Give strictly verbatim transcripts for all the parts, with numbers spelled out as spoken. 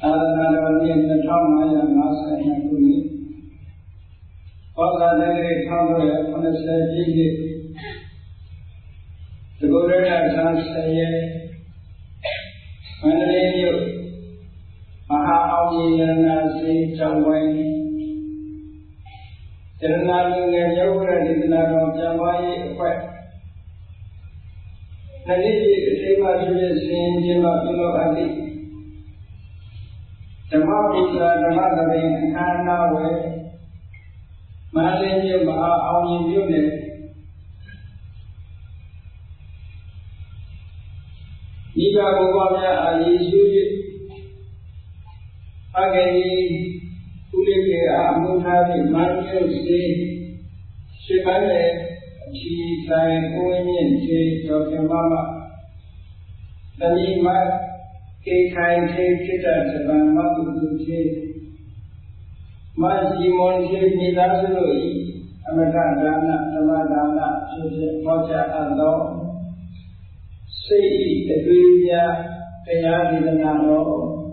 အာရဏတော်နှစ်နှစ်ထောင်ငါးရာငါးဆယ်နှစ်ခုနှစ်ဩဇာတက္ကရာတစ်ထောင်ကိုခုနှစ်ဆယ်ပြည့်နှစ်သကုရရဇာဆယ်ရက်မန္တလေးမြို့မဟာအောင်ကြီးရဏစီကျောင်းဝိုင်းရဏလူငယ်ရုပ်ရဒေသနာတော်ပြန်ပွားရေးအဖွဲ့နှစ်နှစ်ပြည့်အထိမ်းအမှတ်ဖြစ်ဖြစ်ဆင်ခြင်းမှပြုလုပ်အပ်သည့်ဓမ္မပိဿာဓမ္မသဘင်အခမ်းအနားဝယ်မန္တလေးမြို့မဟာအောင်ကြီးမြို့နယ်ဤကဘုရားများအာယေရှု၍အဂတိဥလိကေအာမုထာဖြင့်မန္တလေးစေရှိပန်းရဲ့အချီဆိုင်ကိုင်းမြင့်ခြေတော်ပြမမတတိမကေခိုင်ခြေဖြစ်တဲ့ဇဗံမကုတုခြေမကြီးမွန်ခြေမိသားစုတို့၏အမတဒါနဓမ္မဒါနဖြစ်ဖြစ်ဟောကြားအပ်သောစိတ်ဤအတွေ့အကြုံတရားဒေသနာတော်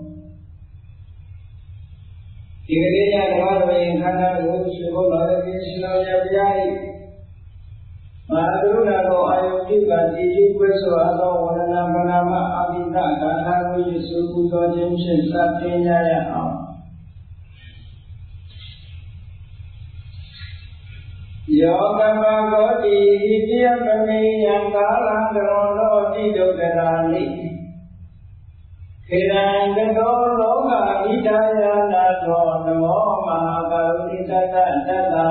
ဒီကနေ့ညဓမ္မတော်ရင်ခန္ဓာကိုရှင်ဘုရားရဲ့ရှင်တော်ရပြား၏မဟာကရုဏာတော်အာယုပြုကတည်ယူခွဲဆိုအပ်သောဝန္ဒနာပဏာမအဘိဓဂါထာကိုယေရှုပူဇော်ခြင်းဖြင့်စတင်ကြရအောင်ယောကမဂောတိဣတိယပမေယံကာလံကရောလောတိဒုက္ခရာနိခေရံကတောလောကဣဒာယနာသောနမောမဟာကရုဏိတတတတ္တာ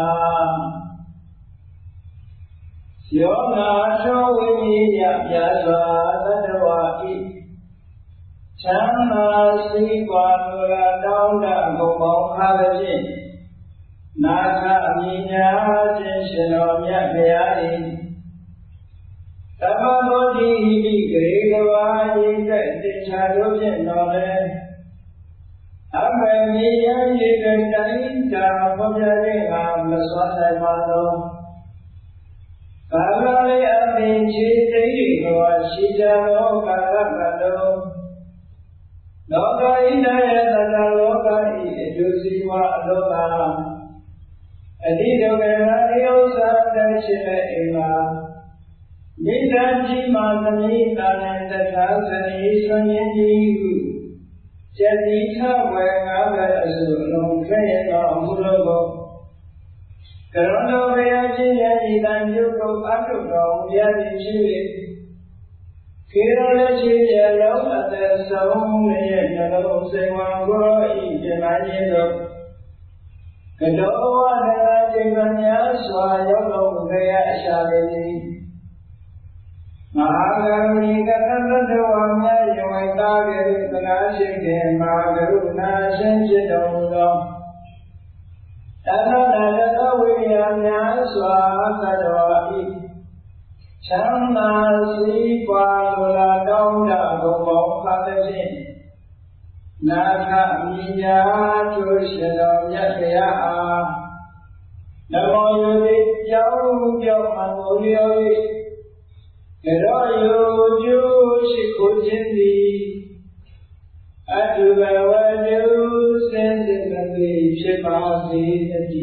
ယောနာသောဝိနိယပြာစွာသတ္တဝါဤချမ်းသာစိတ်ပွားလိုလားတောင်းတအကုန်ပေါင်းအားဖြင့်နာခအမြင်ညာခြင်းရှင်တော်မြတ်ဗျာ၏တမ္မဘောဓိဟိတိဂရေကဝါယိတဲ့တေချာတို့ဖြင့်တော်လဲအမေမြေယံရေတတိုင်းတာဘောပြခြင်းကမစွမ်းနိုင်ပါသောကာလလေးအပင်ခြေတိတ်ကိုရှိကြသောကာလကလုံးလောကဣဒယတတလောကဤအကျိုးစီးပွားအလောကအတိဒုက္ခရာဥစ္စာတရှိတဲ့အိမ်မှာမိတ္တကြီးမှသမိတာနဲ့တထာဇနီဆွန်ရင်ကြီးဟုကျက်တိထဝေငါးပဲအစုလုံးခဲ့ရသောအမှုတော်ကိုကရုဏာဘုရားရှင်ရဲ့ဤတန်ပြုကိုအထုတော်မူရသည်ဖြစ်၍ခေရလည်းရှိရလုံးအသက်ဆုံးရဲ့နှလုံးစိတ်ဝံကိုဤပြမခြင်းတို့ကတောဝနရာจิตများစွာရောက်တော်မူခဲ့ရအရှာလေးသည်မဟာကရုဏီကတတ္တဝါများယဝိတာကေသနာရှိခင်မဟာကရုဏာရှင်ဖြစ်တော်မူသောတဏ္ဍနာတဝိညာဉ်များစွာသတ္တဝါဤချမ်းသာစီးပွားလိုလားတောင်းတဘုံပေါင်းပါသည်ဖြင့်နာခအမိညာတို့ရှင်တော်မြတ်ဗျာအားနမောယုတိကြောင်းကြောင်းအမှုလျော်၍ကြောယုကျိုးရှိခိုးခြင်းသည်အတုဘဝတုစင်စစ်မသိဖြစ်ပါစေတည်း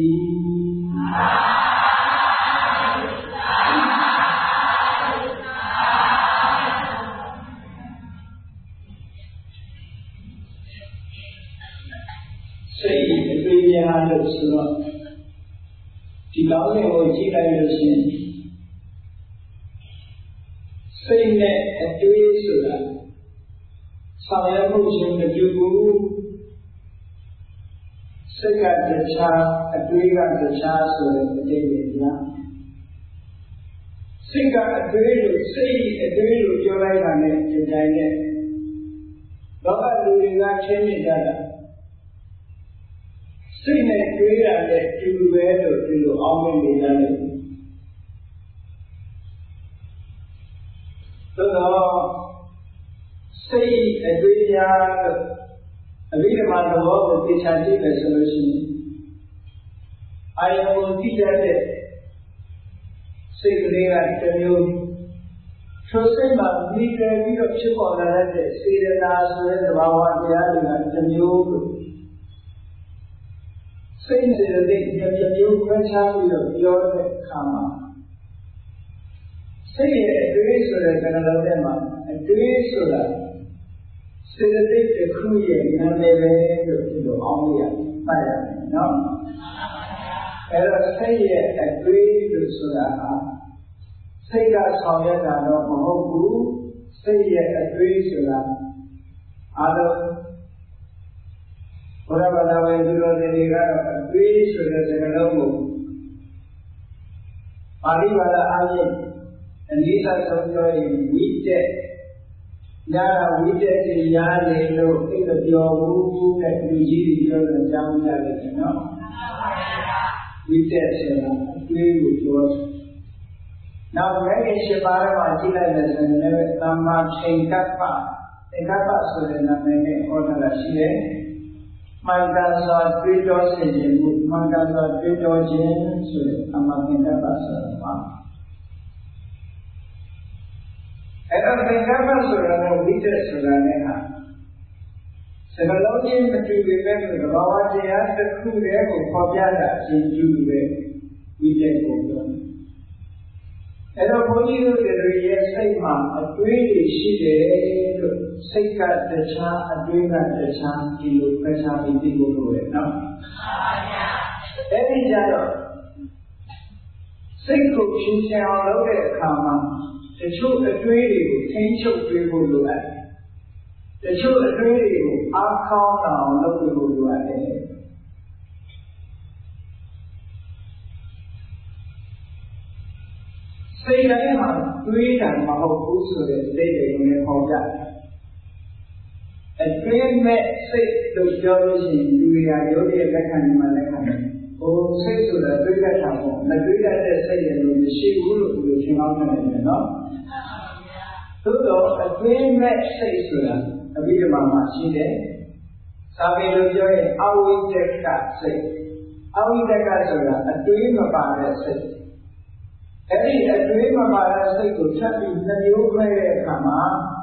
စိတ်အတွေ့အကြုံလို့ဆိုတော့ဒီကောင်းစဉ်ကိုကြည့်လိုက်လို့ရှိရင်စိတ်နဲ့အတွေ့ဆိုတာဆောင်ရွက်မှုချင်းမတူဘူးစိတ်ကတခြားအတွေ့ကတခြားဆိုတဲ့အတိတ်ပဲဗျာစိတ်ကအတွေ့လို့စိတ်အတွေ့လို့ပြောလိုက်တာနဲ့ဒီတိုင်းနဲ့လောကလူတွေကချင်းမြင်ကြတာစိတ်နဲ့တွေးရတဲ့တူပဲလို့ဒီလိုအောင်းမိနေကြတယ်သို့တော့စိတ်အတွေ့အကြုံလို့အဘိဓမ္မာသဘောကိုသိချာကြည့်မယ်ဆိုလို့ရှိရင်အာယုံကိုသိရတဲ့စိတ်ကလေးကတစ်မျိုးထိုစိတ်မှာမိတယ်ပြီးတော့ဖြစ်ပေါ်လာတဲ့စေတနာဆိုတဲ့သဘာဝတရားတွေကတစ်မျိုးလို့စိတ်စေတသိက်တစ်မျိုးခွဲခြားပြီးတော့ပြောတဲ့အခါမှာစိတ်ရဲ့အတွေးဆိုတဲ့ကဏ္ဍလုံးထဲမှာအတွေးဆိုတာစေတသိက်တစ်ခုရဲ့နာမည်ပဲလို့ဒီလိုအောင်ရမှတ်ရတယ်နော်အဲ့တော့စိတ်ရဲ့အတွေးလို့ဆိုတာဟာစိတ်ကဆောင်ရွက်တာတော့မဟုတ်ဘူးစိတ်ရဲ့အတွေးဆိုတာအားလုံးဘုရားဘာသာဝင်သူတော်တွေကတော့အတွေးဆိုတဲ့စကားလုံးကိုပါဠိဘာသာအားဖြင့်အနည်းဆုံးပြောရင်ဝိတက်ညာဝိတက်စီရားနေလို့အိပ်မပြောဘူးတဲ့လူကြီးတွေပြောလို့ကြားမကြလိမ့်မယ်နော်ဝိတက်ဆိုတာအတွေးကိုပြောတယ်နောက်မဲ့ရှင်ပါရမှာကြည့်လိုက်တဲ့ဆိုရင်လည်းသမ္မာသင်္ကပ္ပသင်္ကပ္ပဆိုတဲ့နာမည်နဲ့ဟောထားတာရှိတယ်မှန်ကန်စွာတွေးတောဆင်ခြင်မှုမှန်ကန်စွာတွေးတောခြင်းဆိုတဲ့သမ္မာသင်္ကပ္ပဆိုတာပါအဲ့တော့သင်္ကပ္ပဆိုတာနဲ့ဝိတက်ဆိုတာနဲ့ဟာစကလုံးချင်းမတူပေမဲ့သဘာဝတရားတစ်ခုတည်းကိုပေါ်ပြတာအရှင်ကျူပဲဝိတက်ကိုပြောတယ်အဲ့တော့ဘုန်းကြီးတို့တွေရဲ့စိတ်မှာအတွေးတွေရှိတယ်လို့စိတ်ကတခြားအတွေးကတခြားဒီလိုပဲခြားပြီးသိဖို့လိုတယ်နော်မှန်ပါဗျာအဲ့ဒီကြတော့စိတ်ကိုဖြူစင်အောင်လုပ်တဲ့အခါမှာတချို့အတွေးတွေကိုထိန်းချုပ်တွေးဖို့လိုအပ်တယ်တချို့အတွေးတွေကိုအားကောင်းအောင်လုပ်ဖို့လိုအပ်တယ်စိတ်တိုင်းမှာတွေးတာမဟုတ်ဘူးဆိုတဲ့အတိတ်တွေကိုလည်းဟောပြတယ်အတွေးမဲ့စိတ်လို့ပြောလို့ရှိရင်လူတွေကယောဂီရဲ့လက်ခံမှာလက်ခံတယ်ဟိုစိတ်ဆိုတာတွေးတတ်တာပေါ့မတွေးတတ်တဲ့စိတ်ရဲ့လို့မရှိဘူးလို့ဒီလိုရှင်းအောင်လုပ်နေတယ်နော်သို့တော့အတွေးမဲ့စိတ်ဆိုတာအဘိဓမ္မာမှာရှိတယ်စာပေလိုပြောရင်အဝိတ္တကစိတ်အဝိတ္တကဆိုတာအတွေးမပါတဲ့စိတ်အဲ့ဒီအတွေးမပါတဲ့စိတ်ကိုချက်ပြီးနှမျိုးခွဲတဲ့အခါမှာ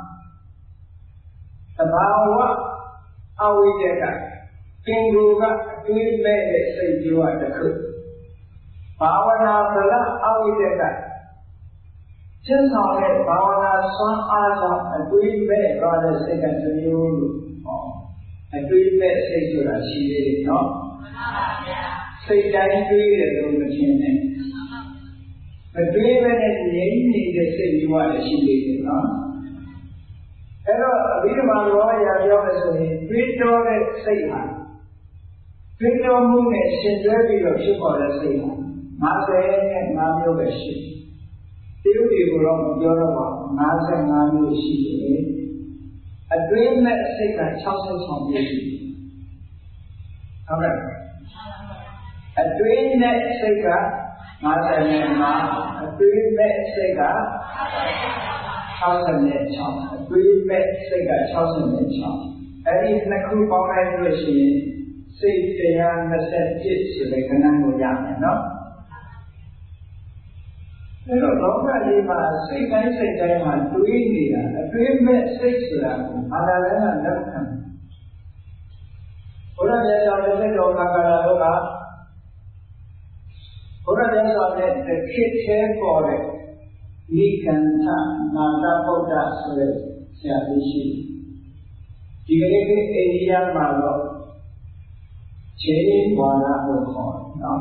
သဘာဝအဝိတ္တကပင်ကိုယ်ကအတွေးမဲ့တဲ့စိတ်မျိုးတစ်ခုဘာဝနာဗလအဝိတ္တကကျင့်ဆောင်တဲ့ဘာဝနာစွမ်းအားကြောင့်အတွေးမဲ့သွားတဲ့စိတ်ကတစ်မျိုးလို့ဟောအတွေးမဲ့စိတ်ဆိုတာရှိသေးတယ်နော်မှန်ပါဗျာစိတ်တိုင်းတွေးတယ်လို့မထင်နဲ့မတွေးဘဲနဲ့ငြိမ်းနေတဲ့စိတ်မျိုးလည်းရှိသေးတယ်နော်အဲ့တော့အဘိဓမ္မာလောရာပြောမယ်ဆိုရင်တွေးတောတဲ့စိတ်ဟာတွေးတောမှုနဲ့ရှင်တွဲပြီးတော့ဖြစ်ပေါ်တဲ့စိတ်ဟာ၅၅မျိုးပဲရှိတယ်တိရုတွေကိုတော့မပြောတော့ပါဘူး၅၅မျိုးရှိတယ်အတွင်းမဲ့စိတ်က၆၆မျိုးရှိတယ်ဟုတ်ကဲ့အတွင်းနဲ့စိတ်က၅၅အတွင်းမဲ့စိတ်က၆၆အတွင်းမဲ့စိတ်က၆၆အဲ့ဒီနှစ်ခုပေါင်းလိုက်လို့ရှိရင်စိတ်တရား၂၁ဆိုတဲ့ခဏကိုရမယ်နော်အဲ့တော့လောကကြီးမှာစိတ်တိုင်းစိတ်တိုင်းမှာတွေးနေတာအတွင်းမဲ့စိတ်ဆိုတာကိုအာရလည်းကလက်ခံဘုရားမြတ်စွာဘုရားတော်ခါကာလတော့ကဘုရားမြတ်စွာဘုရားတစ်ခေတ်သေးပေါ်တဲ့နိကန္ထနာတဗုဒ္ဓဆိုတဲ့ဆရာကြီးရှိဒီကနေ့အိန္ဒိယမှာတော့ခြေဝါဒလို့ခေါ်တယ်နော်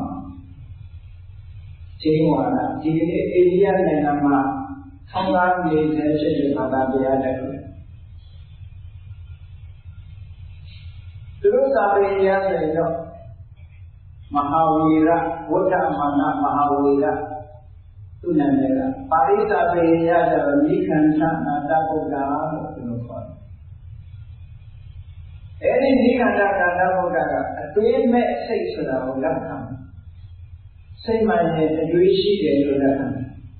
ခြေဝါဒဒီကနေ့အိန္ဒိယနိုင်ငံမှာဆောင်းကားနေတဲ့ဖြစ်တဲ့ဘာသာတရားတွေသူတို့သာပေရဆိုရင်တော့မဟာဝီရဝဋ္ဌမာနမဟာဝီရသူနာမည်ကပါဠိသာပေရဆိုတော့နိခန္ဓနာတဗုဒ္ဓလို့သူတို့ခေါ်တယ်အဲဒီနိခန္ဓနာတဗုဒ္ဓကအတွေးမဲ့စိတ်ဆိုတာကိုလက်ခံစိတ်မှန်တဲ့အတွေးရှိတယ်လို့လက်ခံ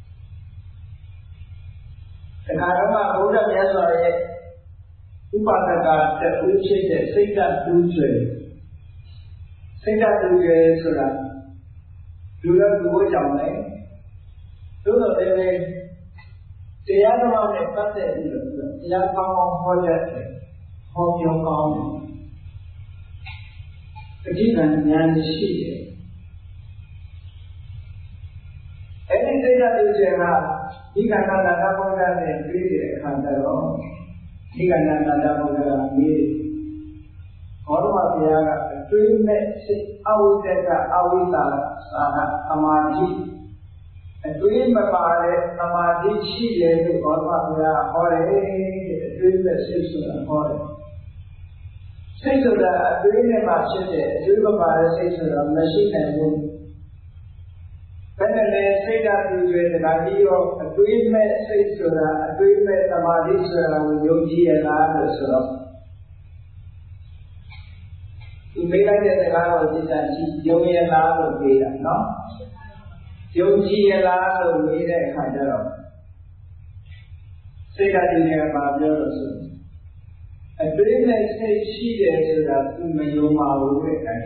တခါတော့မှဘုရားမြတ်စွာရဲ့ဥပဒကတူဖြစ်တဲ့စိတ်ဓာတ်တူးဆွေစိတ်ဓာတ်တူးရဲ့ဆိုတာလူရလူကိုကြောင့်လေသို့တော်လည်းတရားဓမ္မနဲ့ပတ်သက်ပြီးတော့တရားကောင်းကောင်းဟောတတ်တယ်ဟောပြောကောင်းတယ်အဓိကဉာဏ်ရှိတယ်အဲ့ဒီစိတ်ဓာတ်တွေကအဓိကနာနာဘုရားနဲ့တွေ့တဲ့အခါကျတော့အဓိကနာနာဘုရားမေးဘောရမဘုရားကအတွေးမဲ့စိတ်အဝိတကအဝိသသာသသမာဓိအတွေးမပါတဲ့သမာဓိရှိတယ်လို့ဘောရမဘုရားဟောတယ်အတွေးမဲ့စိတ်ဆိုတာဟောတယ်စိတ်ဆိုတာအတွေးနဲ့မှဖြစ်တယ်အတွေးမပါတဲ့စိတ်ဆိုတာမရှိနိုင်ဘူးဘယ်နဲ့လဲစိတ်ဓာတ်ပြုရတဲ့ဒါကြီးရောအတွေးမဲ့စိတ်ဆိုတာအတွေးမဲ့သမာဓိဆိုတာကိုယုံကြည်ရလားလို့ဆိုတော့ဒီမေးလိုက်တဲ့စကားကိုသိတာရှိယုံရလားလို့ပြောတာနော်ယုံကြည်ရလားလို့မေးတဲ့အခါကျတော့စိတ်ဓာတ်တွေနဲ့ပါပြောလို့ဆိုအတွေးနဲ့စိတ်ရှိတယ်ဆိုတာသူမယုံပါဘူးတဲ့အခါ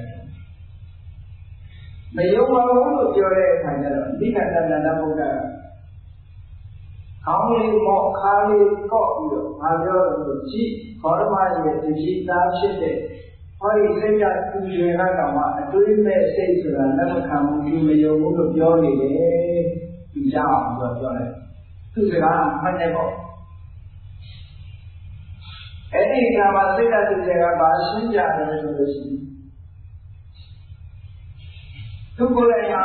မယုံပါဘူးလို့ပြောတဲ့အခါကျတော့ဒီကတ္တနာဘုရားခေါင်းလေးမော့ခါလေးကော့ပြီးတော့ငါပြောလို့ကြည့်ခေါရမရဲ့တတိသားဖြစ်တဲ့ဟောဒီစိတ်ကသူရွယ်ကတော့မှအတွေးမဲ့စိတ်ဆိုတာလက်မခံဘူးသူမယုံဘူးလို့ပြောနေတယ်သူကြောက်အောင်ပြောပြောတယ်သူစကားမှတ်နေပေါ့အဲ့ဒီကမှာစိတ်ဓာတ်တွေကဘာရှင်းကြတယ်ဆိုလို့ရှိရင်သူကိုယ်တိုင်ဟာ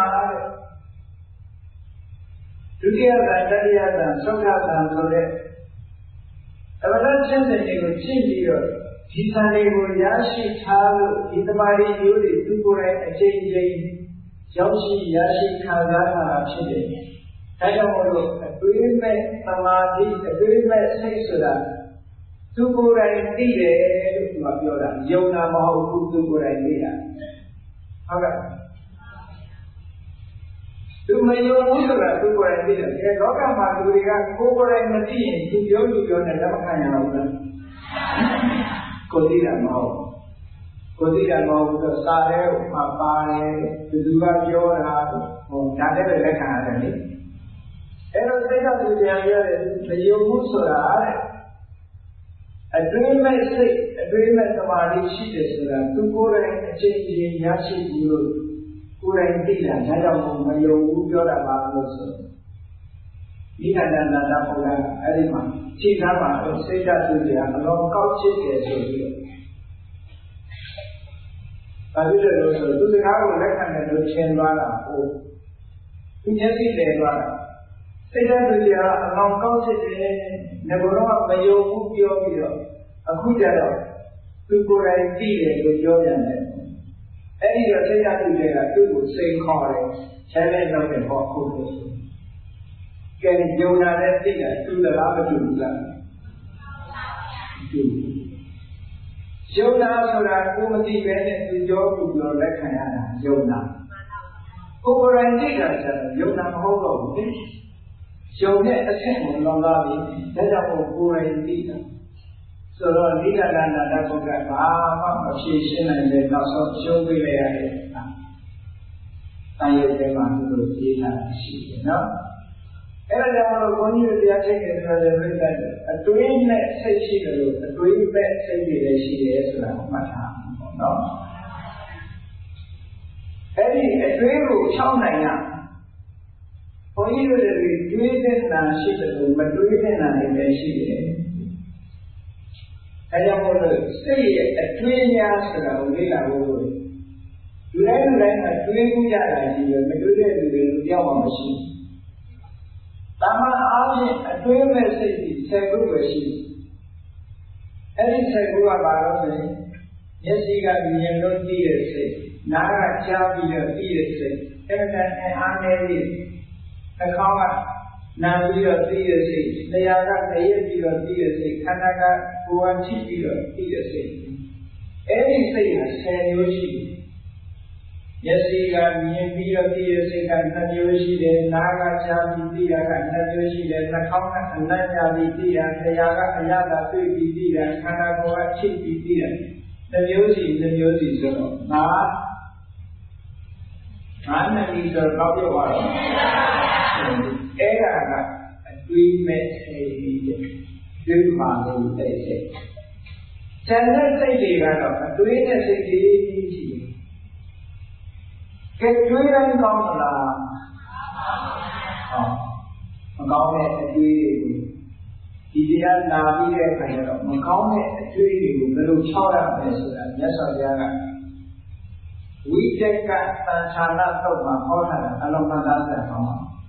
ဒုတိယသံတတိယသံသုခသံဆိုတဲ့အဝရချင်းတဲ့ကိုကြည့်ပြီးတော့ဒီသံတွေကိုရရှိထားလို့ဒီတမာရီမျိုးတွေသူကိုယ်တိုင်အချိန်ချင်းရောက်ရှိရရှိခံစားတာဖြစ်တယ်။ဒါကြောင့်မို့လို့အတွေးမဲ့သမာဓိအတွေးမဲ့စိတ်ဆိုတာသူကိုယ်တိုင်သိတယ်လို့သူကပြောတာယုံနာမဟုတ်ဘူးသူကိုယ်တိုင်သိတာဟုတ်ကဲ့သူမယုံဘူးဆိုတာသူကိုယ်တိုင်သိတယ်ဒီလောကမှာလူတွေကကိုယ်ကိုယ်တိုင်မသိရင်သူပြောသူပြောနေလက်မခံရဘူးလားကိုသိတာမဟုတ်ကိုသိတာမဟုတ်ဘူးဆိုစာရဲမှာပါတယ်ဘယ်သူကပြောတာဟိုဒါလည်းပဲလက်ခံရတယ်လေအဲ့တော့စိတ်ကသူတရားရတယ်မယုံဘူးဆိုတာအတွင်းမဲ့စိတ်အတွင်းမဲ့သမာဓိရှိတယ်ဆိုတာသူကိုယ်တိုင်အချိန်ချင်းရရှိဘူးလို့ကိုယ်တိုင်သိတာဒါကြောင့်မယုံဘူးပြောတာပါလို့ဆိုဒီကတ္တနာတာဘုရားအဲ့ဒီမှာခြေထားပါတော့စိတ်ဓာတ်သူတရားအလုံးကောက်ချစ်တယ်ဆိုပြီးတော့ဘာဖြစ်လဲလို့ဆိုသူစကားကိုလက်ခံတယ်လို့ရှင်းသွားတာဟုတ်သူမျက်စိလဲသွားတာစိတ်ဓာတ်သူတရားအလုံးကောက်ချစ်တယ်ငါကတော့မယုံဘူးပြောပြီးတော့အခုကျတော့သူကိုယ်တိုင်သိတယ်လို့ပြောပြန်တယ်အဲ့ဒီတော့စိတ်ဓာတ်သူတွေကသူ့ကိုစိန်ခေါ်တယ်ဆဲလဲတော့တယ်ဟောခုလို့ဆိုကဲယုံနာနဲ့သိတာသူတလားမတူဘူးလားတူယုံနာဆိုတာကိုမသိပဲနဲ့သူကြောသူပြောလက်ခံရတာယုံနာကိုယ်တိုင်သိတာကျတော့ယုံနာမဟုတ်တော့ဘူးလေယုံတဲ့အဆင့်ကိုလောလာပြီဒါကြောင့်ကိုယ်တိုင်သိတာဆိုတော့နိဒာလနာတပုဂ္ဂိုလ်ဘာမှမဖြေရှင်းနိုင်တဲ့နောက်ဆုံးရှုံးပေးလိုက်ရတယ်။တာယုတ်ထဲမှာသူတို့ရေးထားရှိတယ်နော်။အဲ့ဒါကြောင့်မလို့ဘုန်းကြီးတို့တရားချိန်နေဆိုတဲ့ပြိတ္တအတွေးနဲ့စိတ်ရှိတယ်လို့အတွေးပဲစိတ်တွေလည်းရှိတယ်ဆိုတာကိုမှတ်ထားပေါ့နော်။အဲ့ဒီအတွေးကိုချောင်းနိုင်ရဘုန်းကြီးတို့တွေတွေးတဲ့နာရှိတယ်လို့မတွေးတဲ့နာလည်းရှိတယ်။အဲကြောင့်မို့လို့စိတ်ရဲ့အတွေးများဆိုတာကိုလေ့လာဖို့လူတိုင်းလူတိုင်းကတွေးမှုရတာကြီးပဲမတွေးတဲ့လူတွေလူပြောင်းမှမရှိဘူး။တာမန်အားဖြင့်အတွေးမဲ့စိတ်ကြီးဆယ်ခုပဲရှိတယ်။အဲဒီဆယ်ခုကဘာလို့လဲမျက်စိကမြင်လို့သိတဲ့စိတ်နားကကြားပြီးတော့သိတဲ့စိတ်အဲ့ဒါနဲ့အားနေပြီးနှာခေါင်းကနာပြီးတော့သိတဲ့စိတ်တရားကတည့်ရပြီးတော့သိတဲ့စိတ်ခန္ဓာကကိုယ်ကထိပြီးတော့သိတဲ့စိတ်အဲဒီစိတ်ဟာဆယ်မျိုးရှိတယ်မျက်စိကမြင်ပြီးတော့သိတဲ့စိတ်ကနှစ်မျိုးရှိတယ်နားကကြားပြီးသိတာကနှစ်မျိုးရှိတယ်နှာခေါင်းကအနတ်ကြားပြီးသိတာတရားကအရသာတွေ့ပြီးသိတာခန္ဓာကိုယ်ကထိပြီးသိတာတစ်မျိုးစီတစ်မျိုးစီဆိုတော့ငါငါနဲ့ပြီးတော့တော့ပြောပါတော့အဲ့ဒါကအတွေးမဲ့စိတ်တွေးမှလို့သိစိတ်ကျန်တဲ့စိတ်တွေကတော့အတွေးနဲ့စိတ်တွေရှိတယ်ကဲတွေးတိုင်းကောင်းသလားဟောမကောင်းတဲ့အတွေးတွေကိုဒီတရားနာပြီးတဲ့အခါကျတော့မကောင်းတဲ့အတွေးတွေကိုဘယ်လိုချောက်ရမလဲဆိုတာမြတ်စွာဘုရားကဝိတက်ကသံဃာနာတော့မှာဟောတာအလုံးစုံသားဆက်အောင်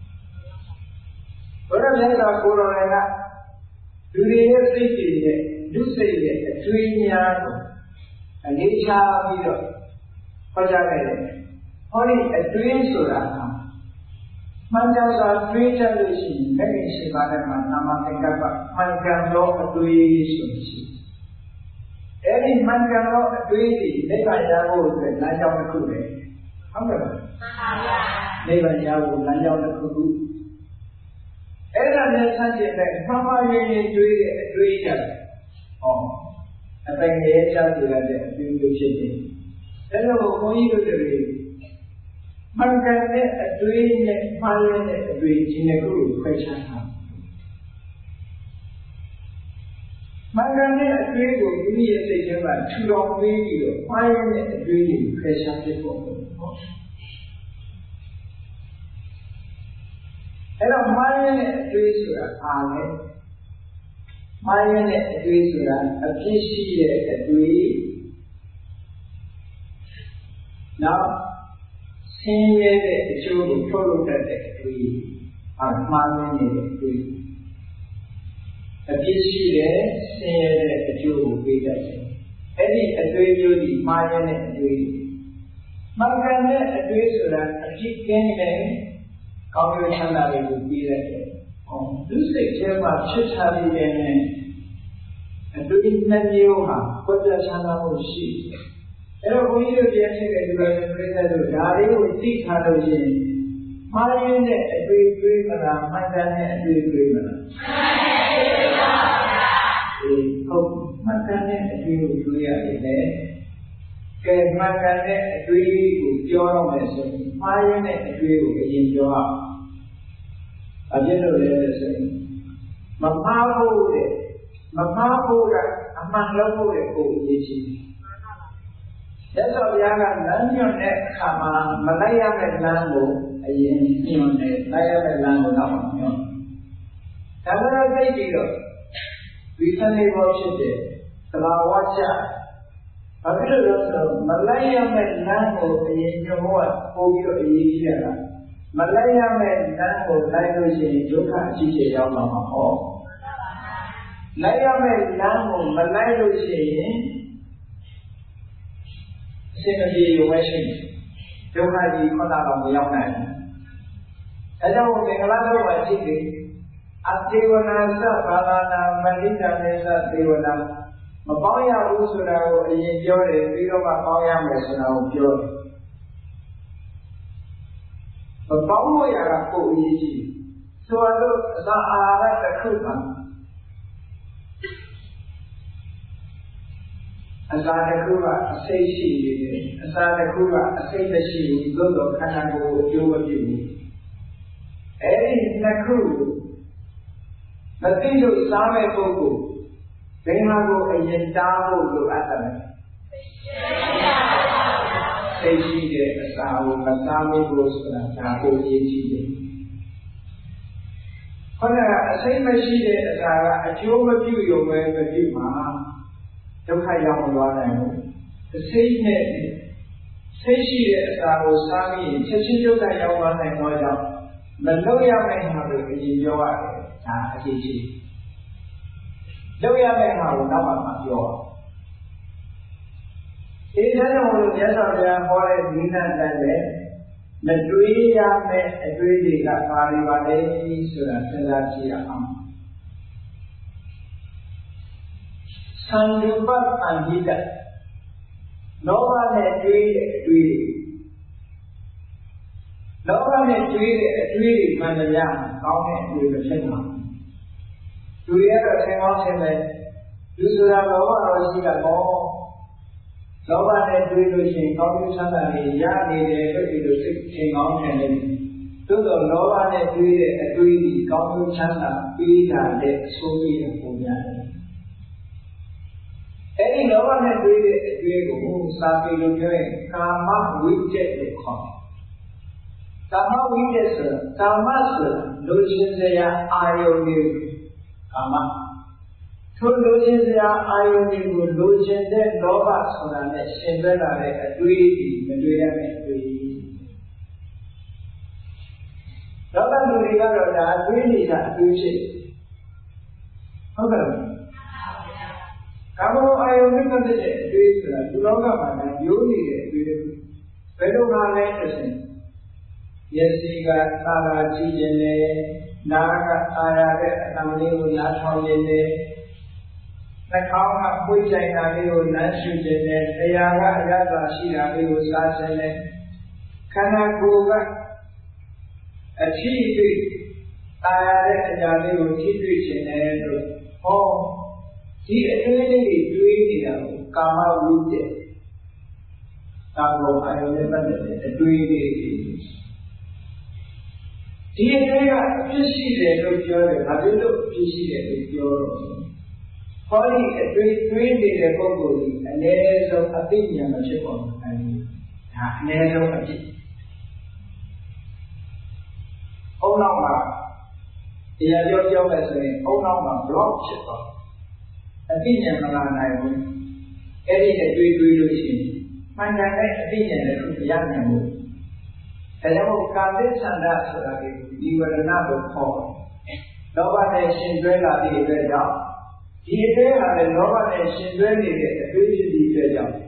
ဘုရားမြတ်စွာကိုယ်တော်ကလူတွေရဲ့စိတ်တွေရဲ့လူစိတ်ရဲ့အတွေးများကိုအလေးထားပြီးတော့ဟောကြားခဲ့တယ်ဟောဒီအတွေးဆိုတာကမှန်ကန်စွာတွေးချက်လို့ရှိရင်လက်ရှိရှိပါတဲ့မှာနာမသင်္ကပ္ပမှန်ကန်သောအတွေးဆိုရှိအဲ့ဒီမှန်ကန်သောအတွေးတွေနိဗ္ဗာန်ရဖို့အတွက်လမ်းကြောင်းတစ်ခုပဲဟုတ်ကဲ့လားမှန်ပါဗျာနိဗ္ဗာန်ရဖို့လမ်းကြောင်းတစ်ခုခုအဲ့ဒါနဲ့ဆန့်ကျင်တဲ့မှန်ပါရင်ရင်တွေးတဲ့အတွေးကြတယ်ဟောအပိုင်ရဲ့ချပြရတဲ့အတွေးမျိုးဖြစ်တယ်အဲ့လိုဘုန်းကြီးတို့တွေမှန်ကန်တဲ့အတွေးနဲ့မှားရတဲ့အတွေးချင်းတစ်ခုကိုခွဲခြားတာမှန်ကန်တဲ့အတွေးကိုမိမိရဲ့စိတ်ထဲမှာထူထောင်ပေးပြီးတော့မှားရတဲ့အတွေးကိုခွဲခြားဖြစ်ဖို့ပေါ့အဲ့တော့မှားရတဲ့အတွေးဆိုတာအားလဲမှားရတဲ့အတွေးဆိုတာအဖြစ်ရှိတဲ့အတွေးနောက်ဆင်းရဲတဲ့အကျိုးကိုထုတ်လုပ်တတ်တဲ့အတွေ့အမှားနေတဲ့အတွေ့အပြစ်ရှိတဲ့ဆင်းရဲတဲ့အကျိုးကိုပေးတတ်တယ်အဲ့ဒီအတွေ့အကြုံဒီမှားရတဲ့အတွေ့မှန်ကန်တဲ့အတွေ့ဆိုတာအပြစ်ကင်းတဲ့ကောင်းကျိုးချမ်းသာတွေကိုပေးတတ်တယ်ဟောလူစိတ်ထဲမှာဖြစ်ထားပြီးတဲ့အတွေ့နှစ်မျိုးဟာပွက်ပြချမ်းသာမှုရှိတယ်အဲ့တော့ဘုန်းကြီးတို့ပြန်ထည့်တဲ့ဒီလိုပြိဿတို့ဒါလေးကိုသိထားလို့ရှိရင်မှားရင်းတဲ့အတွေ့အကြုံမလားမှန်ကန်တဲ့အတွေ့အကြုံမလားမှန်တယ်ပါဗျာအေးဟုတ်မှန်ကန်တဲ့အတွေ့ကိုတွေ့ရတယ်လေကဲမှန်ကန်တဲ့အတွေ့ကိုပြောတော့မယ်ဆိုရင်မှားရင်းတဲ့အတွေ့ကိုအရင်ပြောအောင်အပြည့်လို့လဲဆိုရင်မမှားဖို့တဲ့မမှားဖို့ကအမှန်လို့ဖို့တဲ့ကိုအရေးကြီးတယ်သက်တော်ဘုရားကလမ်းညွှန်တဲ့အခါမှာမလိုက်ရမယ့်လမ်းကိုအရင်ညွှန်တယ်လိုက်ရမယ့်လမ်းကိုနောက်မှညွှန်ဒါမှလည်းသိပြီးတော့ဒီစနေဘောဖြစ်တဲ့သဘာဝကျဘာဖြစ်လို့လဲဆိုတော့မလိုက်ရမယ့်လမ်းကိုအရင်ညွှန်ဖို့ပို့ပြီးတော့အရေးကြီးရတာမလိုက်ရမယ့်လမ်းကိုလိုက်လို့ရှိရင်ဒုက္ခအရှိရှိရောက်လာမှာဟောလိုက်ရမယ့်လမ်းကိုမလိုက်လို့ရှိရင်အစင်ပြေရုံပဲရှိတယ်ဒုက္ခကြီးခုနကတော့မရောက်နိုင်ဘူးအဲကြောင့်မင်္ဂလာတော့မှာရှိတယ်အတေဝနာသဘာဝနာမဏိတမေသတေဝနာမပေါင်းရဘူးဆိုတာကိုအရင်ပြောတယ်ပြီးတော့မှပေါင်းရမယ်ဆိုတာကိုပြောတယ်မပေါင်းလို့ရတာပို့အရေးကြီးဆိုတော့အစာအာဟာရတစ်ခုပါအစာတစ်ခုကအစိတ်ရှိနေတယ်အစာတစ်ခုကအစိတ်မရှိဘူးသို့တော့ခန္ဓာကိုယ်ကိုအကျိုးမပြုဘူးအဲဒီနှစ်ခုမသိလို့စားမဲ့ပုဂ္ဂိုလ်ဘယ်မှာကိုအရင်တားဖို့လိုအပ်တယ်စိတ်ရှိတဲ့အစာကိုမစားမိဖို့ဆိုတာဒါကိုအရေးကြီးတယ်ခေါင်းကအစိတ်မရှိတဲ့အစာကအကျိုးမပြုရုံပဲမပြုမှာဒုက္ခရောက်မသွားနိုင်ဘူးအစိတ်နဲ့စိတ်ရှိတဲ့အစာကိုစားပြီးရင်ချက်ချင်းဒုက္ခရောက်သွားနိုင်တော့ကြောင့်မလုပ်ရမယ့်ဟာကိုအရင်ပြောရတယ်ဒါအရေးကြီးလုပ်ရမယ့်ဟာကိုနောက်မှပြောရအေးဒါကြောင့်မို့လို့မြတ်စွာဘုရားဟောတဲ့ဒီနတ်တန်တဲ့မတွေးရမယ့်အတွေးတွေကပါရီပါလေဆိုတာစဉ်းစားကြည့်ရအောင်သံဃုပ္ပအန္တိတလောဘနဲ့တွေးတဲ့အတွေးလောဘနဲ့တွေးတဲ့အတွေးတွေမှန်တရားကောင်းတဲ့အတွေးမဖြစ်ပါဘူးလူရတော့သင်္ကောင်းဆင်းတယ်လူဆိုတာလောဘတော့ရှိတာပေါ့လောဘနဲ့တွေးလို့ရှိရင်ကောင်းကျိုးချမ်းသာတွေရနေတယ်လို့ဒီလိုစိတ်သင်္ကောင်းဆင်းနေတယ်သို့သောလောဘနဲ့တွေးတဲ့အတွေးကြီးကောင်းကျိုးချမ်းသာပေးတာတဲ့အဆိုးကြီးကိုပုံရတယ်အဲ့ဒီလောဘနဲ့တွေးတဲ့အတွေးကိုစာပေလိုပြောရင်ကာမဝိတ္တလို့ခေါ်တယ်ကာမဝိတ္တဆိုတာကာမဆိုတာလိုချင်စရာအာယုန်တွေကာမထိုလိုချင်စရာအာယုန်တွေကိုလိုချင်တဲ့လောဘဆိုတာနဲ့ရှင်သွဲလာတဲ့အတွေးတွေမတွေ့ရမယ့်အတွေးလောကလူတွေကတော့ဒါအတွေးတွေကအတွေးဖြစ်ဟုတ်ကဲ့ကာမအာယုန်နဲ့ပတ်သက်တဲ့အတွေးဆိုတာဒီလောကမှာလည်းရိုးနေတဲ့အတွေးတွေဘယ်လိုမှလဲဆိုရင်မျက်စိကသာသာကြည့်ခြင်းနဲ့နားကအာရတဲ့အတံလေးကိုနားထောင်ခြင်းနဲ့နှာခေါင်းကပွေ့ကြိုင်တာလေးကိုလမ်းရှုခြင်းနဲ့တရားကအရသာရှိတာလေးကိုစားခြင်းနဲ့ခန္ဓာကိုယ်ကအထီးတွေ့အာရတဲ့အရာလေးကိုထိတွေ့ခြင်းနဲ့လို့ဟောဒီအတွေးလေးတွေတွေးနေတာကိုကာမဝိတ္တကာမအာယုန်နဲ့ပတ်သက်တဲ့အတွေးလေးဒီအတွေးကအဖြစ်ရှိတယ်လို့ပြောတယ်။ဘာဖြစ်လို့အဖြစ်ရှိတယ်လို့ပြောတော့ဟောဒီအတွေးတွေးနေတဲ့ပုဂ္ဂိုလ်ကြီးအနည်းဆုံးအသိဉာဏ်မဖြစ်ပါဘူး။အဲဒီဒါအနည်းဆုံးအဖြစ်။အုံနောက်မှာတရားပြောပြောမယ်ဆိုရင်အုံနောက်မှာ block ဖြစ်သွား။အသိဉာဏ်မလာနိုင်ဘူး။အဲ့ဒီအတွေးတွေးလို့ရှိရင်မှန်ကန်တဲ့အသိဉာဏ်လည်းမရနိုင်ဘူး။ဒါကြောင့်ကာမိသန္တာဆိုတာဒီဒီဝရဏကိုခေါ်တယ်။လောဘနဲ့ရှင်တွဲလာသည့်အတွက်ကြောင့်ဒီအတွေးဟာလည်းလောဘနဲ့ရှင်တွဲနေတဲ့အတွေးဖြစ်သည့်အတွက်ကြောင့်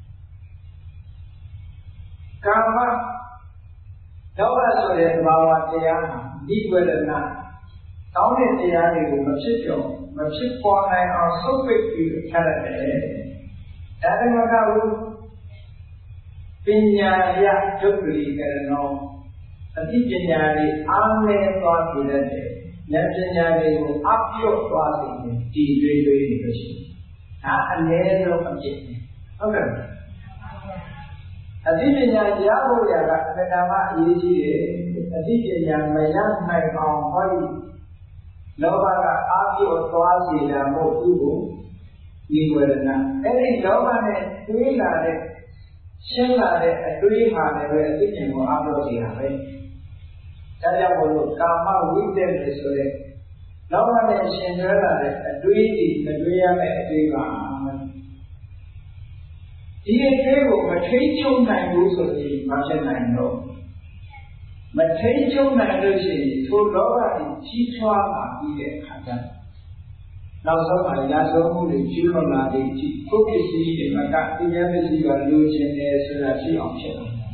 ကာမလောဘဆိုတဲ့သဘာဝတရားဟာဒီဝရဏတောင်းတဲ့တရားတွေကိုမဖြစ်ကြောမဖြစ်ပေါ်နိုင်အောင်ဆုတ်ပိတ်ပြီးထားရတယ်။ဒါလည်းမကဘူးပညာရဒုက္ခလိကရဏောအသိပညာတွေအားနည်းသွားစေတဲ့ဉာဏ်ပညာတွေကိုအပြုတ်သွားစေတဲ့ဒီတွေးတွေးနေလို့ရှိရင်ဒါအနည်းဆုံးအဖြစ်ဟုတ်ကဲ့အသိပညာရဖို့ရကအတ္တမအရေးကြီးတယ်အသိပညာမရနိုင်အောင်ဟောဒီလောဘကအပြုတ်သွားစေတာမဟုတ်ဘူးကိုဒီဝေဒနာအဲ့ဒီလောဘနဲ့တွေးလာတဲ့ရှင်းလာတဲ့အတွေးဟာလည်းပဲအသိဉာဏ်ကိုအားလို့နေတာပဲ။ဒါကြောင့်မို့လို့ကာမဝိတ္တလို့ဆိုတဲ့လောဘနဲ့ရှင်တွဲလာတဲ့အတွေးကြီးမတွေးရမယ့်အတွေးပါဒီအတွေးကိုမထိန်ချုပ်နိုင်ဘူးဆိုရင်မဖြစ်နိုင်တော့မထိန်ချုပ်နိုင်လို့ရှိရင်ထိုလောဘကြီးကြီးထွားလာပြီးတဲ့အခါကျတော့နောက်ဆုံးမှာရာဇဝမှုတွေကျူးလွန်လာတဲ့ကြည့်ကိုယ်ပစ္စည်းတွေမှာကဒီဉာဏ်ပစ္စည်းကလိုချင်တယ်ဆိုတာရှိအောင်ဖြစ်လာတယ်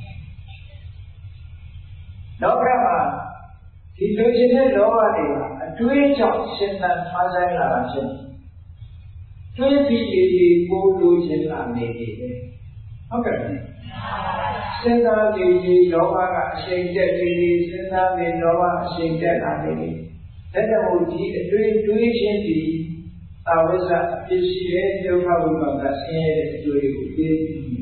။နောက်ကမှာဒီလိုချင်တဲ့လောဘတွေကအတွေးကြောင့်ရှင်သန်ထားဆိုင်လာတာဖြစ်တယ်။တွေးပြီးပြီးကိုယ်လိုချင်လာနေတယ်။ဟုတ်ကဲ့။စဉ်းစားနေပြီးလောဘကအရှိန်တက်နေပြီးစဉ်းစားနေလောဘအရှိန်တက်လာနေတယ်။ဒါကြောင့်ဒီအတွေးတွေးခြင်းဒီအဝိဇ္ဇအဖြစ်ရှိတဲ့ဒုက္ခဝိပါကဆင်းရဲတဲ့အကျိုးတွေကိုပေး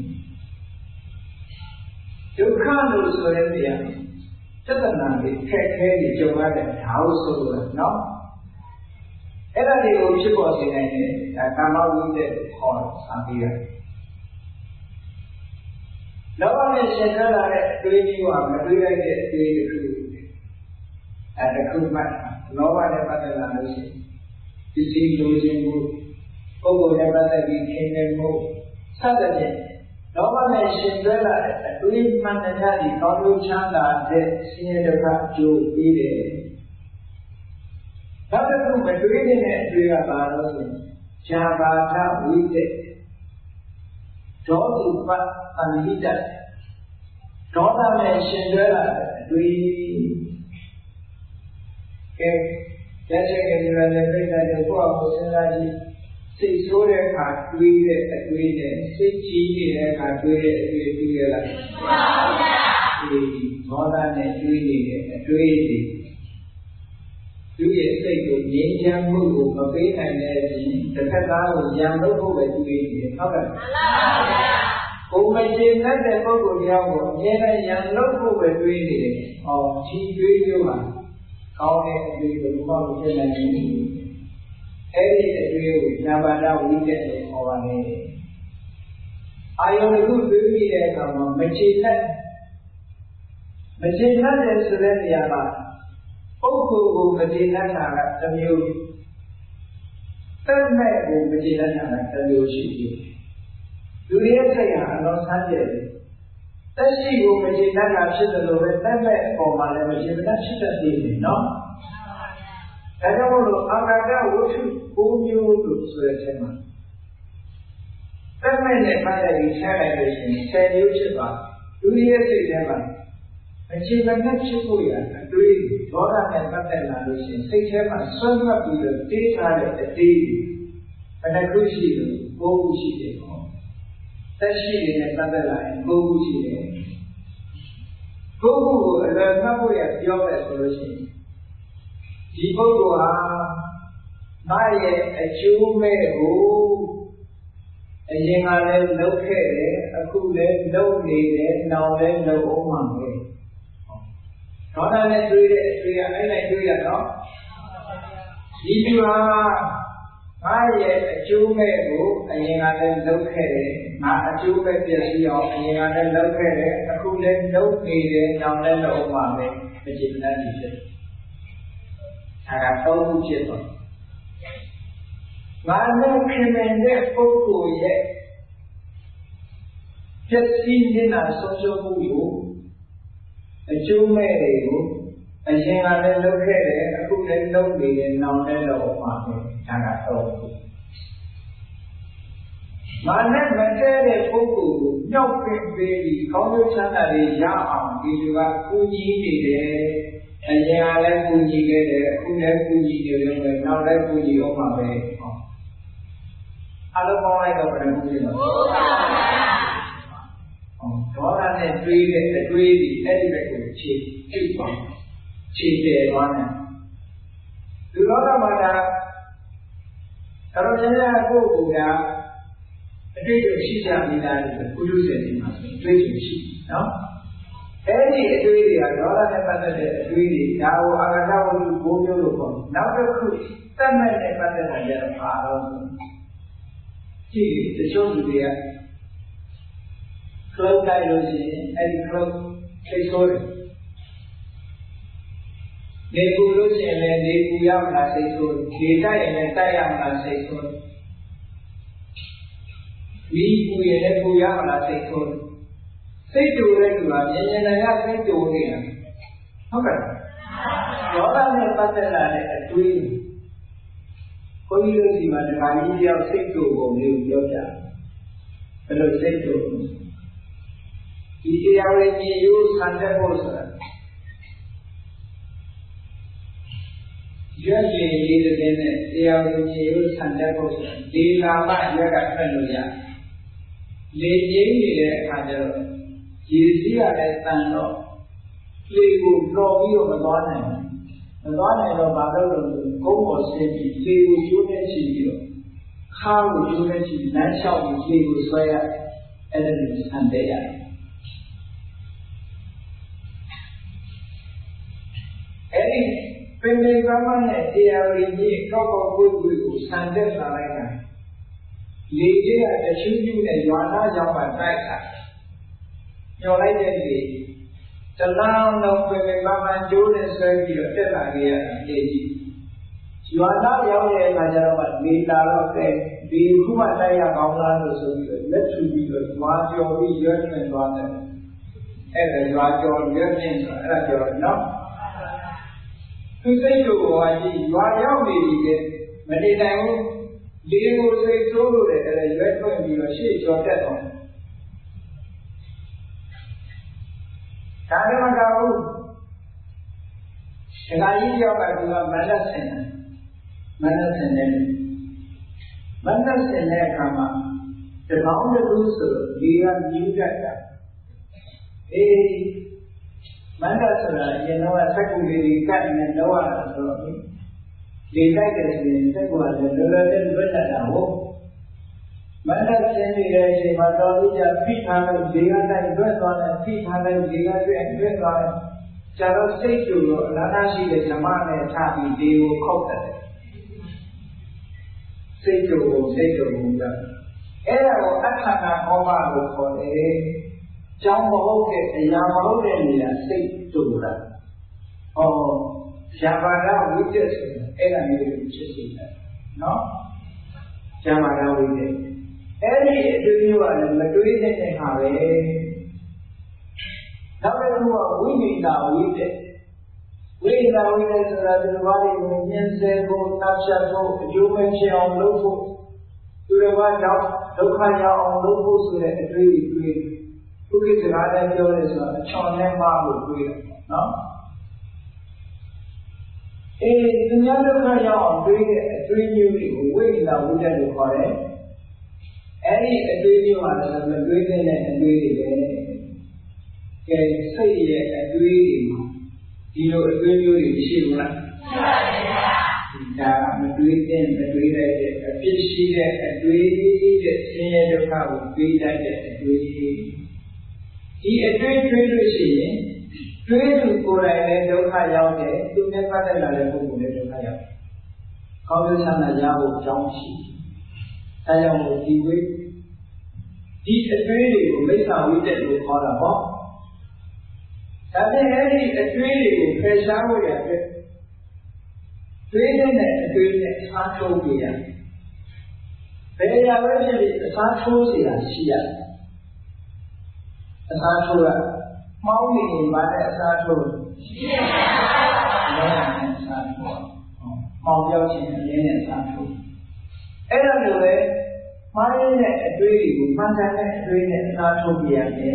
ဒုက္ခလို့ဆိုတဲ့နေရာပြဿနာတွေခက်ခဲတွေကြုံရတဲ့ဓာတ်ဆိုလို့နော်အဲ့ဒါတွေကိုဖြစ်ပေါ်စေနိုင်တဲ့ဒါကာမဝိတ္တခေါ်စာပြီးရတယ်လောဘနဲ့ရှင်ထားလာတဲ့အတွေးမျိုးကမတွေးလိုက်တဲ့အတွေးတစ်ခုအဲတစ်ခုမှလောဘနဲ့ပတ်သက်လာလို့ရှိရင်ပစ္စည်းလိုချင်မှုပုဂ္ဂိုလ်နဲ့ပတ်သက်ပြီးခင်နေမှုစသဖြင့်လောဘနဲ့ရှင်တွဲလာတဲ့အတွေးမှန်တရားတွေကောင်းကျိုးချမ်းသာတဲ့ဆင်းရဲဒုက္ခအကျိုးပေးတယ်။နောက်တစ်ခုမတွေးတဲ့အတွေးကဘာလို့ဆိုရင်ဇာဘာထဝိတ္တဒေါတုပတ္တန်ဟိတဒေါသနဲ့ရှင်တွဲလာတဲ့အတွေးကဲရတဲ့ကလေးလည်းပြိတ္တာတွေကိုယ့်အကိုစဉ်းစားကြည့်စိတ်ဆိုးတဲ့အခါတွေးတဲ့အတွေးနဲ့စိတ်ကြီးနေတဲ့အခါတွေးတဲ့အတွေးတွေးရလားမှန်ပါဗျာဒီဒေါသနဲ့တွေးနေတဲ့အတွေးတွေသူရဲ့စိတ်ကိုငြိမ်းချမ်းမှုကိုမပေးနိုင်တဲ့အပြင်တစ်ခါသားကိုရံလို့ဖို့ပဲတွေးနေတယ်ဟုတ်ကဲ့မှန်ပါဗျာကိုမကျေနပ်တဲ့ပုဂ္ဂိုလ်ယောက်ကိုအမြဲတမ်းရန်လုပ်ဖို့ပဲတွေးနေတယ်။ဟောဒီတွေးမျိုးမှာကောင်းတဲ့အတွေးကိုဘာလို့ဖြစ်နေလဲ။အဲ့ဒီအတွေးကိုညာပါဒဝိတ္တလို့ခေါ်ပါလေ။အာယုန်တစ်ခုတွေးမိတဲ့အခါမှာမကျေနပ်မကျေနပ်တဲ့ဆိုတဲ့နေရာမှာပုဂ္ဂိုလ်ကိုမကျေနပ်တာကတစ်မျိုးတက်မဲ့ကိုမကျေနပ်တာကတစ်မျိုးရှိတယ်။လူရဲ့စိတ်ဟာအလုံးဆန်းကျယ်တယ်။တက်ရှိကိုမကျေနပ်တာဖြစ်တယ်လို့ပဲတက်မဲ့အပေါ်မှာလည်းမကျေနပ်ဖြစ်တတ်သေးတယ်နော်။ဒါကြောင့်မို့လို့အာကာဒဝတ္ထု၉မျိုးလို့ဆိုတဲ့အချိန်မှာတက်မဲ့နဲ့ပတ်သက်ပြီးဆက်လိုက်လို့ရှိရင်ဆယ်မျိုးဖြစ်သွားလူရဲ့စိတ်ထဲမှာမကျေနပ်ဖြစ်ဖို့ရအတွေးဒေါသနဲ့ပတ်သက်လာလို့ရှိရင်စိတ်ထဲမှာဆွမ်းမှတ်ပြီးတော့တေးထားတဲ့အတေးဘယ်နှခုရှိလို့၉ခုရှိတယ်ပေါ့တက်ရှိနေတဲ့ပတ်သက်လာရင်၉ခုရှိတယ်၉ခုကိုအလွယ်မှတ်ဖို့ရပြောမယ်ဆိုလို့ရှိရင်ဒီပုဂ္ဂိုလ်ဟာငါရဲ့အကျိုးမဲ့ကိုအရင်ကလည်းလုပ်ခဲ့တယ်အခုလည်းလုပ်နေတယ်နောက်လည်းလုပ်အောင်မှာပဲဒေါသနဲ့တွေ့တဲ့အတွေ့အအဲ့လိုက်တွေ့ရတော့ဒီသူဟာငါရဲ့အကျိုးမဲ့ကိုအရင်ကလည်းလုပ်ခဲ့တယ်ငါအကျိုးမဲ့ပြည့်စည်အောင်အရင်ကလည်းလုပ်ခဲ့တယ်အခုလည်းလုပ်နေတယ်နောက်လည်းလုပ်အောင်မှာပဲမကျေနပ်ဖြစ်တယ်အဲဒါသုံးခုဖြစ်သွားငါနဲ့ခင်မင်တဲ့ပုဂ္ဂိုလ်ရဲ့ပြည့်စည်နေတာဆုံးရှုံးမှုကိုအကျိုးမဲ့တွေကိုအရင်ကလည်းလုပ်ခဲ့တယ်အခုလည်းလုပ်နေတယ်နောက်လည်းလုပ်မှာပဲဒါကတော့မာနဲ့မတည့်တဲ့ပုဂ္ဂိုလ်ကိုမြောက်ပင်ပေးပြီးကောင်းကျိုးချမ်းသာတွေရအောင်ဒီလူကကူညီနေတယ်အရင်ကလည်းကူညီခဲ့တယ်အခုလည်းကူညီနေတယ်ပဲနောက်လည်းကူညီအောင်မှာပဲဟောအလုံးပေါင်းလိုက်တော့ဘယ်လိုဖြစ်လဲဟုတ်ပါဘူးဒေါသနဲ့တွေးတဲ့အတွေးဒီအဲ့ဒီဘက်ကိုခြေကျုပ်ပါခြေတယ်သွားတယ်လူတော်ကမှဒါတော်တော်များများကိုယ့်ကိုယ်ကအတွေ့အကြုံရှိကြနေတာလေကုလူစေဒီမှာတွေ့ကြုံရှိနော်အဲ့ဒီအတွေးတွေကဒေါသနဲ့ပတ်သက်တဲ့အတွေးတွေဒါကိုအာဂတဝတ္ထု၉မျိုးလို့ခေါ်တယ်နောက်တစ်ခုတတ်မဲ့နဲ့ပတ်သက်တာကြတော့ဘာလို့ကြည့်တချို့လူတွေကခလုတ်တိုက်လို့ရှိရင်အဲ့ဒီခလုတ်ထိတ်ဆိုးတယ်နေပူလို့ရှိရင်လည်းနေပူရမှာစိတ်ဆိုးနေတိုက်ရင်လည်းတိုက်ရမှာစိတ်ဆိုးမီးပူရင်လည်းပူရမှာစိတ်ဆိုးစိတ်တူတဲ့လူကမြင်မြင်နိုင်ရစိတ်တူနေတာဟုတ်ကဲ့ဒေါသနဲ့ပတ်သက်လာတဲ့အတွေးကိုကြီးတို့ဒီမှာဒကာကြီးတယောက်စိတ်တူပုံလေးကိုပြောပြဘယ်လိုစိတ်တူဒီတရားဝင်ကြီးရိုးဆန်တဲ့ဖို့ဆိုတာရွက်ရည်ရေးတဲ့နဲ့တရားဝင်ကြီးရိုးဆန်တဲ့ဖို့ဆိုတာဒီလာမရွက်ကဖက်လို့ရလေကျင်းနေတဲ့အခါကျတော့ရည်စည်းရတဲ့တန်တော့လေကိုတော်ပြီးတော့မသွားနိုင်ဘူးမသွားနိုင်တော့ဘာလို့လဲကုန်းပေါ်ဆင်းပြီးလေကိုကျိုးနဲ့ချီပြီးတော့ခါကိုကျိုးနဲ့ချီလမ်းလျှောက်ပြီးလေကိုဆွဲရအဲ့ဒါကိုဆန်တဲ့ရတယ်အဲ့ဒီပင်လေကမနဲ့တရားရည်ကြီးကောက်ကောက်ကိုယ်ကိုယ်ဆန်တဲ့လာလိုက်တာလေကြီးကတချူးချူးနဲ့ရွာသားကြောင့်မှတိုက်တာညော်လိုက်တဲ့လေတလောင်းလုံးပင်လေကမကျိုးနဲ့ဆွဲပြီးတော့တက်လာခဲ့ရတာလေကြီးရွာသားရောက်တဲ့အခါကျတော့လေလာတော့ကဲဒီခုမှတိုက်ရကောင်းလားလို့ဆိုပြီးတော့လက်ထူပြီးတော့ရွာကျော်ပြီးရွက်ထွင်သွားတယ်အဲ့ဒါရွာကျော်ရွက်ပြင်ဆိုအဲ့ဒါကျော်နော်သူစိတ်တို့ဟောကြီးရွာရောက်နေပြီလေမနေနိုင်ဘူးလေကိုစိတ်ဆိုးလို့လည်းအဲ့ဒါရွက်ထွင်ပြီးတော့ရှေ့ကျော်တက်တော့ဒါလည်းမကဘူးဒကာကြီးတယောက်ကသူကမနက်ဆင်တယ်မနက်ဆင်တယ်မနက်ဆင်တဲ့အခါမှာတကောင်းတစ်ခုဆိုဒီကမြူးတတ်တာအေးမနက်ဆိုတာရင်တော့စက်ကူလေးကြီးကတ်နေတော့ရတာဆိုတော့လေတိုက်တယ်ဆိုရင်စက်ကူကလည်းလောလောဆယ်လွတ်တတ်တာဟုတ်မ Mana sini dari si mata dia fitan dia tak dua tuan fitan dia dua dua tuan. Cara sejuk nana si ke zaman ni tapi dia kau tak. Sejuk sejuk muda. Era ko athana oba ko khode. Chong mahu ke ayam mahu de ni la sejuk la. Oh, Jamara wujud era ni wujud sih. No? Jamara wujud. Any dunia ni matui ni ni hari. Tapi dua wujud dah wujud. Wujud dah wujud setelah dua hari menyentuh ko nafsu ko jumen siang lupa. Tujuan jauh lupa jauh lupa sudah tui tui. Bukit sekarang jauh ni sudah cakap malu tui. No? Eh dunia lupa jauh tui tui ni wujud dah wujud lupa ni. Any agreement was a agreement and agreement. Say, agreement. You know, agreement is similar. Agreement, agreement, a fish, agreement, senior the power, agree that agree. He agreed to receive, trade to go and don't hire out there, to never let another people to hire. How does an Ayabo Johnson? Saya mau diwe di agree koไม่ทราบวิจัยကိုခေါ်တာပေါ့ဒါပေမဲ့အဲ့ဒီ agree ကိုဖယ်ရှားဖို့ရတယ်တွေးတဲ့အတွေးနဲ့အစားထိုးပြရဘယ်ရပဲဖြစ်ဖြစ်အစားထိုးစီတာရှိရအစားထိုးကမောင်းနေရင်မတဲ့အစားထိုးရှိရပါဘူးအစားထိုးမောင်းပြောခြင်းအရင်နဲ့အစားထိုးအဲ့ဒါလိုပဲမှားရတဲ့အတွေးတွေကိုမှန်ကန်တဲ့အတွေးနဲ့အစားထိုးပြရတယ်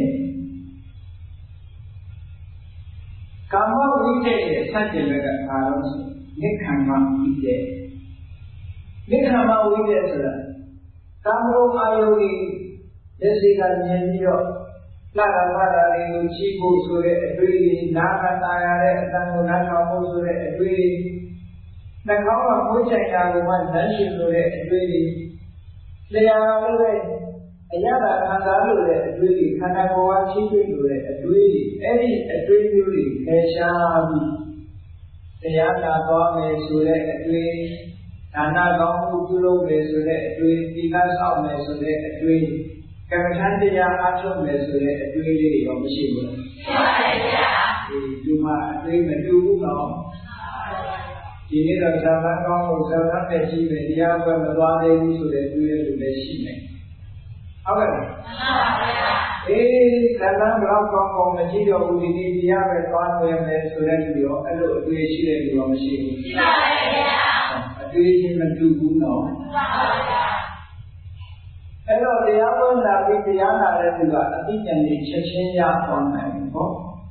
။ကာမဝိတ္တရဲ့စัจ jin ဘက်ကဘာလို့ဆိုနိခမ္မဝိတ္တနိခမ္မဝိတ္တဆိုတာကာမဂုဏ်အာယုန်ကြီးလက်စီကမြင်ပြီးတော့လာရပါတာလေးကိုကြည့်ဖို့ဆိုတဲ့အတွေးကြီးနားကတာရတဲ့အတန်ကိုနားထောင်ဖို့ဆိုတဲ့အတွေးကြီးနှာခေါင်းကမှုချိုင်တာကိုမှလမ်းရှိဆိုတဲ့အတွေ့အကြုံတရားလို့ပဲအရသာခံစားလို့တဲ့အတွေ့အကြုံခန္ဓာကိုယ်ကချိတွေ့လို့တဲ့အတွေ့အကြုံအဲ့ဒီအတွေ့အကြုံတွေဖယ်ရှားပြီးတရားနာသွားမယ်ဆိုတဲ့အတွေ့ဒါနကောင်းမှုပြုလုပ်မယ်ဆိုတဲ့အတွေ့သီလဆောက်မယ်ဆိုတဲ့အတွေ့ကမ္မထမ်းတရားအားထုတ်မယ်ဆိုတဲ့အတွေ့လေးတွေရောမရှိဘူးလားရှိပါတယ်ဗျာဒီဒီမှာအတွေ့မတူဘူးတော့ဒီနေ့တော့ဇာတ်ကောင်းလို့ဇာတ်နဲ့ရှိမယ်တရားပွဲမသွားသေးဘူးဆိုတဲ့တွေ့ရလို့လည်းရှိမယ်ဟုတ်ကဲ့မှန်ပါဗျာအေးဇာတ်ဘလောက်ကောင်းကောင်းမရှိတော့ဘူးဒီနေ့တရားပဲသွားတွေ့မယ်ဆိုတဲ့လူရောအဲ့လိုအတွေ့ရှိတဲ့လူရောမရှိဘူးရှိပါဗျာအတွေ့ချင်းမတူဘူးနော်မှန်ပါဗျာအဲ့တော့တရားပွဲလာပြီးတရားနာတဲ့သူကအသိဉာဏ်ကြီးချက်ချင်းရသွားနိုင်ဘူးပေါ့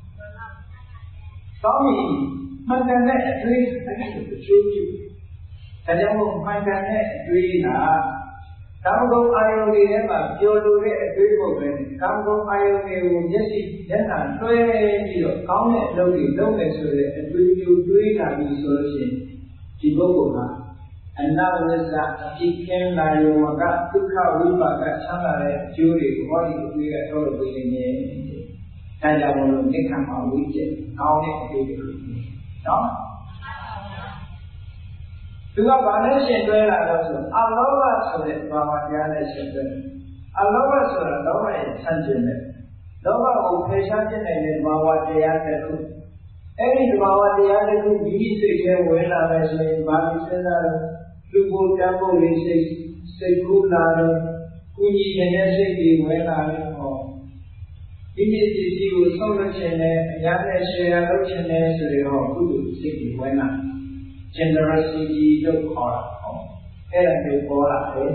ကောင်းပြီမှန်ကန်တဲ့အတွေ့အကြုံအကျိုးပြုဒါကြောင့်မှန်ကန်တဲ့အတွေ့ကကာမဂုဏ်အာယုန်တွေထဲမှာပျော်လို့တဲ့အတွေ့ပုံပဲကာမဂုဏ်အာယုန်တွေကိုမျက်စိမျက်နှာတွဲပြီးတော့ကောင်းတဲ့အလုပ်တွေလုပ်မယ်ဆိုတဲ့အတွေ့အကြုံတွေးလာပြီးဆိုလို့ရှိရင်ဒီပုဂ္ဂိုလ်ဟာအနဝိဇ္ဇအပြည့်ကင်းလာရောကဒုက္ခဝိပါကဆန်းလာတဲ့အကျိုးတွေကိုဟောဒီအတွေ့ကထုတ်လို့ပြနေတယ်ဒါကြောင့်မလို့နိက္ခမဝိကျက်ကောင်းတဲ့အတွေ့တွေနော်သူကဘာနဲ့ရှင်တွဲလာတော့ဆိုအလောဘဆိုတဲ့ဘာဝတရားနဲ့ရှင်တွဲအလောဘဆိုတာလောဘရဲ့ဆန့်ကျင်တဲ့လောဘကိုဖယ်ရှားခြင်းတဲ့ဘာဝတရားတစ်ခုအဲ့ဒီဘာဝတရားတစ်ခုဒီစိတ်ထဲဝင်လာတယ်ဆိုရင်ဘာလို့စဉ်းစားလဲလူကိုတမ်းဖို့လေးစိတ်စိတ်ကူးလာတယ်ကုညီနေတဲ့စိတ်ကြီးဝင်လာတယ်ဟောဒီဒီပစ္စည်းကိုဆောက်လုပ်ခြင်းနဲ့အများနဲ့ share လုပ်ခြင်းနဲ့ဆိုတော့ကုသိုလ်စိတ်ကြီးဝင်လာ generosity လို့ခေါ်တာဟောအဲ့ဒါကိုပေါ်လာတယ်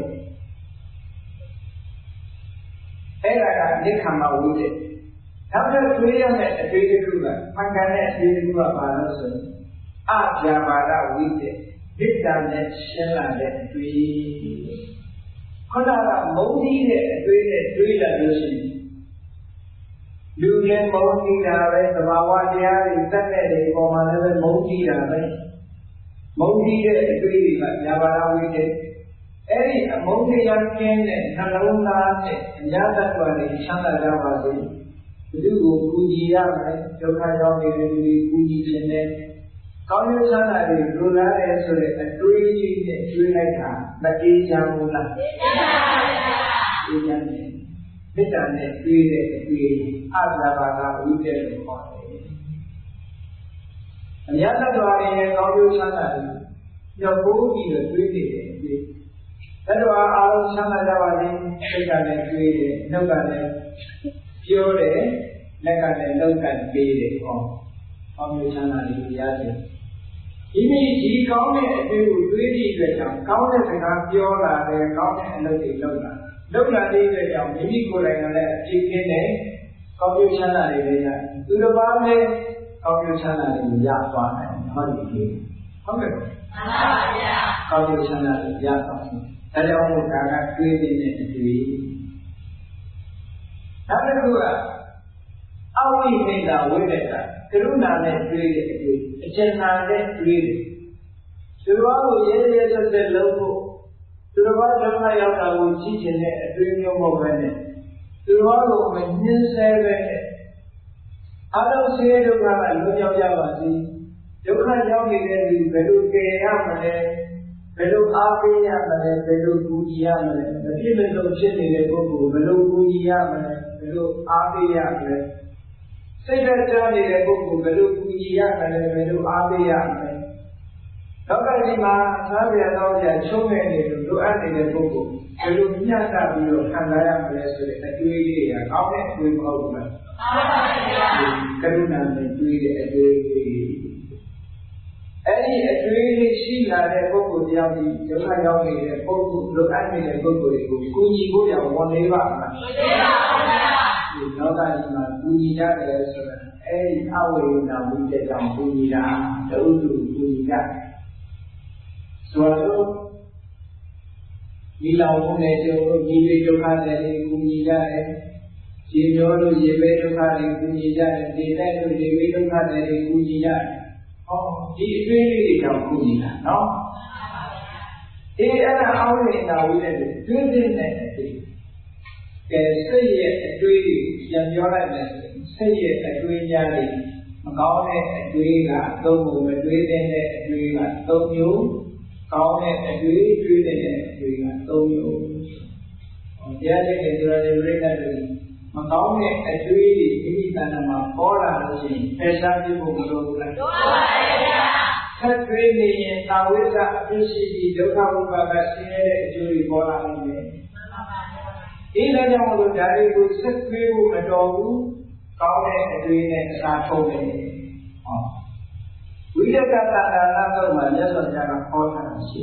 အဲ့ဒါကနိခမဝိတ္တနောက်ထပ်တွေးရမယ့်အတွေ့အကြုံကမှန်ကန်တဲ့အတွေ့အကြုံကဘာလို့ဆိုအပြာပါဒဝိတ္တမေတ္တာနဲ့ရှင်းလာတဲ့အတွေ့ခန္ဓာကမုန်းကြီးတဲ့အတွေ့နဲ့တွေးလာလို့ရှိရင်လူလည်းမုန်းကြီးတာပဲသဘာဝတရားတွေတက်တဲ့ဒီပေါ်မှာလည်းမုန်းကြီးတာပဲမုန်းကြီးတဲ့အတွေ့တွေကပြာပါဒဝိတ္တအဲ့ဒီအမုန်းတရားကင်းတဲ့နှလုံးသားနဲ့အများတတ်တော်လေးချမ်းသာကြပါစေဘုသူကိုကူညီရမယ်ဒုက္ခရောက်နေတဲ့လူတွေကူညီခြင်းနဲ့ကောင်းကျိုးချမ်းသာတွေလိုလားတယ်ဆိုတဲ့အတွေးကြီးနဲ့တွေးလိုက်တာမအေးချမ်းဘူးလားအေးချမ်းပါဗျာအေးချမ်းတယ်မေတ္တာနဲ့တွေးတဲ့အတွေးအဇာဘာကဝိတ္တလို့ခေါ်တယ်အများတတ်တော်လေးရဲ့ကောင်းကျိုးချမ်းသာတွေညှို့ပိုးပြီးတော့တွေးနေတယ်အဲ့တော့အားလုံးဆမ်းလာကြပါလိမ့်စိတ်ကလည်းတွေးတယ်နှုတ်ကလည်းပြောတယ်လက်ကလည်းလောက်ကပေးတယ်ဟောကောင်းကျိုးချမ်းသာတွေရရတယ်ဒီမိဒီကောင်းတဲ့အတွေ့ကိုတွေးကြည့်တဲ့ကြောင့်ကောင်းတဲ့စကားပြောလာတယ်ကောင်းတဲ့အလုပ်တွေလုပ်လာလုပ်လာတဲ့ကြောင့်မိမိကိုယ်တိုင်ကလည်းအဖြစ်ကင်းတယ်ကောင်းကျိုးချမ်းသာတွေလည်းရသူတစ်ပါးလည်းကောင်းကျိုးချမ်းသာတွေရသွားတယ်ဟောဒီကြီးဟုတ်ကဲ့မှန်ပါဗျာကောင်းကျိုးချမ်းသာတွေရသွားတယ်ဒါကြောင့်မို့ဒါကတွေးနေတဲ့အတွေ့နောက်တစ်ခုကအဝိဟိတဝိတ္တကရုဏာနဲ့တွေးတဲ့အတွေ့အကျဉ်းနာနဲ့တွေးတယ်သူတော်ကိုရဲရဲဆက်ဆက်လုပ်ဖို့သူတော်ဒုက္ခရောက်တာကိုကြည့်ကျင်တဲ့အတွေ့မျိုးမဟုတ်ဘဲနဲ့သူတော်ကိုမညှင်းဆဲပဲနဲ့အလုံးစေဒုက္ခကလွတ်မြောက်ကြပါစေဒုက္ခရောက်နေတဲ့လူဘယ်လိုကယ်ရမလဲဘယ်လိုအားပေးရမလဲဘယ်လိုကူညီရမလဲမပြည့်မစုံဖြစ်နေတဲ့ပုဂ္ဂိုလ်ဘယ်လိုကူညီရမလဲဘယ်လိုအားပေးရမလဲစိတ်ဓာတ်ကြနေတဲ့ပုဂ္ဂိုလ်ဘယ်လိုကူညီရမလဲဘယ်လိုအားပေးရမလဲလောကကြီးမှာသာဗျာတော်ပြချုံးနေနေလို့လိုအပ်နေတဲ့ပုဂ္ဂိုလ်ဘယ်လိုမျှတပြီးတော့ခံစားရမလဲဆိုတဲ့အတွေးလေးတွေကကောင်းတဲ့အတွေးမဟုတ်ဘူးလားမှန်ပါဗျာကရုဏာနဲ့တွေးတဲ့အတွေးလေးအဲ့ဒီအတွေးလေးရှိလာတဲ့ပုဂ္ဂိုလ်တယောက်ဒီဒုက္ခရောက်နေတဲ့ပုဂ္ဂိုလ်လိုအပ်နေတဲ့ပုဂ္ဂိုလ်တွေကိုကူညီဖို့ရဝန်လေးပါမလားကူညီပါဗျာဒီလောကကြီးမှာကူညီရတယ်ဆိုတာအဲ့ဒီအဝိယနာဝိတ္တကြောင့်ကူညီတာတဥတုကူညီတာဆိုတော့ဒီလောကနဲ့ကျိုးတို့ဒီလေးဒုက္ခတွေကူညီရတယ်ရေမျိုးတို့ရေပဲဒုက္ခတွေကူညီရတယ်ဒီတဲ့တို့ရေပဲဒုက္ခတွေကူညီရတယ်ဟောဒီအတွေ့အကြုံတွေကြောင့်ကူညီတာနော်အေးအဲ့ဒါအဝိယနာဝိတ္တတွေတွင်းတဲ့တဲ့အတွေ့ကဲစိတ်ရဲ့အတွေးကိုပြန်ပြောလိုက်မယ်စိတ်ရဲ့အတွေးများတွေမကောင်းတဲ့အတွေးကသုံးဖို့မတွေးတဲ့အတွေးကသုံးမျိုးကောင်းတဲ့အတွေးတွေးတဲ့အတွေးကသုံးမျိုးဟောတရားတဲ့ဆိုရတဲ့ပြိဿတွေမကောင်းတဲ့အတွေးတွေမိမိတဏ္ဍာမှာပေါ်လာလို့ရှိရင်ဖယ်ရှားပြဖို့မလိုဘူးလားလိုပါပါဘုရားဆက်တွေးနေရင်သာဝိဇ္ဇအဖြစ်ရှိပြီးဒုက္ခဝိပါကဆင်းရဲတဲ့အကျိုးတွေပေါ်လာနေတယ်ဒီလည်းကြောင့်လို့ဒါတွေကိုဆက်သွေးဖို့မတော်ဘူးကောင်းတဲ့အတွေ့နဲ့အစားထုတ်တယ်ဟောဝိတကတဏ္ဍာနာတော့မှမြတ်စွာဘုရားကဟောထားတာရှိ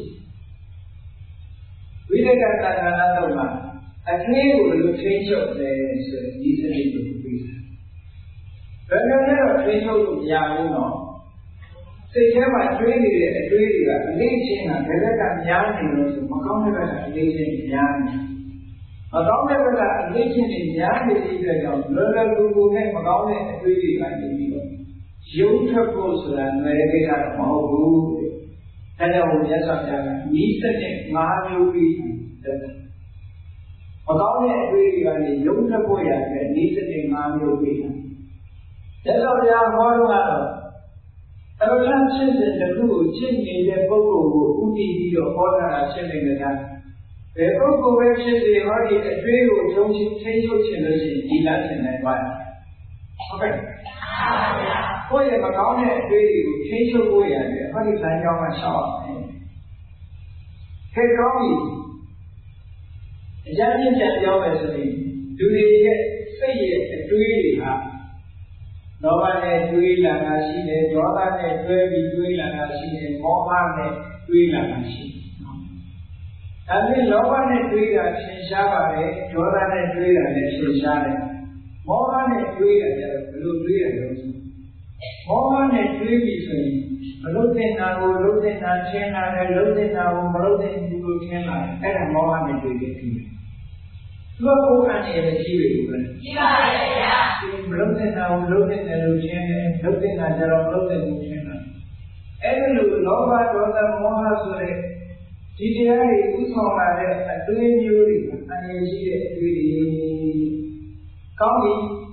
ဝိတကတဏ္ဍာနာတော့မှအတွေ့ကိုလူထိန်းချုပ်တယ်ဆိုရင်ဒီစနစ်ကိုပြီးတာဘယ်လိုလဲတော့ထိန်းချုပ်လို့မရဘူးနော်စိတ်ထဲမှာတွေးနေတဲ့အတွေ့တွေကအလေးချင်းကဘယ်ဘက်ကများနေလို့ဆိုမကောင်းတဲ့ဘက်ကအလေးချင်းများနေမကောင်းတဲ့ဘက်ကအလေးချင်းတွေများနေတဲ့အတွက်ကြောင့်လွယ်လွယ်ကူကူနဲ့မကောင်းတဲ့အတွေးတွေကနေပြီးတော့ရုပ်ထွက်ဖို့ဆိုတာလွယ်တဲ့ကိစ္စတော့မဟုတ်ဘူး။ဒါကြောင့်မြတ်စွာဘုရားကဤစနစ်ငါးမျိုးပြီးတယ်။မကောင်းတဲ့အတွေးတွေကနေရုပ်ထွက်ဖို့ရတဲ့ဤစနစ်ငါးမျိုးပြီးတယ်။မြတ်စွာဘုရားဟောတော့ကတော့အရဟံဖြစ်စဉ်တစ်ခုကိုရှင်းနေတဲ့ပုဂ္ဂိုလ်ကိုဥတည်ပြီးတော့ဟောတာရှင်းနေကြတာ။ဘယ်ပုဂ္ဂိုလ်ပဲဖြစ်စေဟောဒီအတွေ့ကိုထုံးချင်းထိန်းချုပ်ခြင်းလို့ရှိရင်ဒီလမ်းရှင်နိုင်ပါ့။ဟုတ်ကဲ့။ကိုယ့်ရဲ့မကောင်းတဲ့အတွေ့တွေကိုထိန်းချုပ်ဖို့ရတယ်ဟောဒီလမ်းကြောင်းကရှောက်အောင်။ခေကောင်းပြီ။အကြမ်းဖျင်းပြန်ပြောမယ်ဆိုရင်လူတွေရဲ့စိတ်ရဲ့အတွေ့တွေဟာလောဘနဲ့တွေးလာတာရှိတယ်ဒေါသနဲ့တွဲပြီးတွေးလာတာရှိတယ်မောဟနဲ့တွေးလာတာရှိတယ်။ဒါပြင်လောဘနဲ့တွေးတာသင်ရှားပါတယ်ဒေါသနဲ့တွေးတာလည်းသင်ရှားတယ်။မောဟနဲ့တွေးတာကျတော့ဘယ်လိုတွေးရလဲဆိုမောဟနဲ့တွေးပြီးဆိုရင်မလုပ်တဲ့နာကိုလုပ်တဲ့နာထင်လာတယ်လုပ်တဲ့နာကိုမလုပ်တဲ့ဘူးလို့ထင်လာတယ်အဲ့ဒါမောဟနဲ့တွေးတဲ့ဖြစ်တယ်။သူကကိုယ်အနေနဲ့ရှိပြီဘူးလားရှိပါရဲ့ဗျာဒီမလုပ်တဲ့နာကိုလုပ်တဲ့နယ်လို့ထင်တယ်လုပ်တဲ့နာကျတော့လုပ်တဲ့ဘူးထင်လာအဲ့ဒါလိုလောဘဒေါသမောဟဆိုတဲ့ဒီတရားတွေဥဆောင်လာတဲ့အတွေးမျိုးတွေအန္တရာယ်ရှိတဲ့အတွေးတွေကောင်းပြီ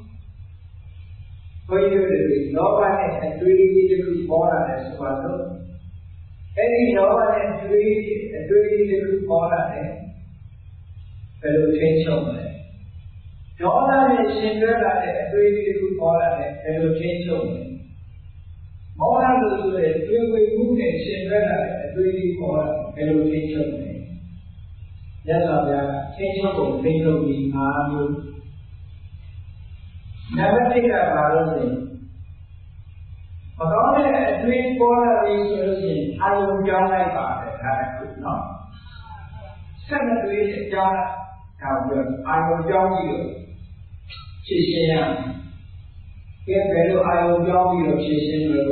ဘုရားတွေလောဘနဲ့အတွေးတွေတစ်ခုပေါ်လာတယ်ဆိုတော့အဲ့ဒီလောဘနဲ့အတွေးအတွေးတစ်ခုပေါ်လာတယ်ဘယ်လိုထိန်းချုပ်လဲဒေါသနဲ့ရှင်တွဲလာတဲ့အတွေးတစ်ခုပေါ်လာတယ်ဘယ်လိုထိန်းချုပ်လဲမောဟလို့ဆိုတဲ့တွေးဝေမှုနဲ့ရှင်တွဲလာတဲ့အတွေးတွေပေါ်လာဘယ်လိုထိန်းချုပ်လဲရသော်ဗျာထိန်းချုပ်ဖို့ထိန်းချုပ်ပြီးအားမျိုးနံပါတ်တစ်ကဘာလို့လဲမကောင်းတဲ့အတွေးပေါ်လာပြီဆိုလို့ရှိရင်အာရုံပြောင်းလိုက်ပါတယ်ဒါတစ်ခုနော်ဆက်မတွေးတဲ့အကြောင်းဒါပြောအာရုံပြောင်းပြီးတော့ဖြည့်ရှင်းရမယ်ကဲဘယ်လိုအာရုံပြောင်းပြီးတော့ဖြည့်ရှင်းလို့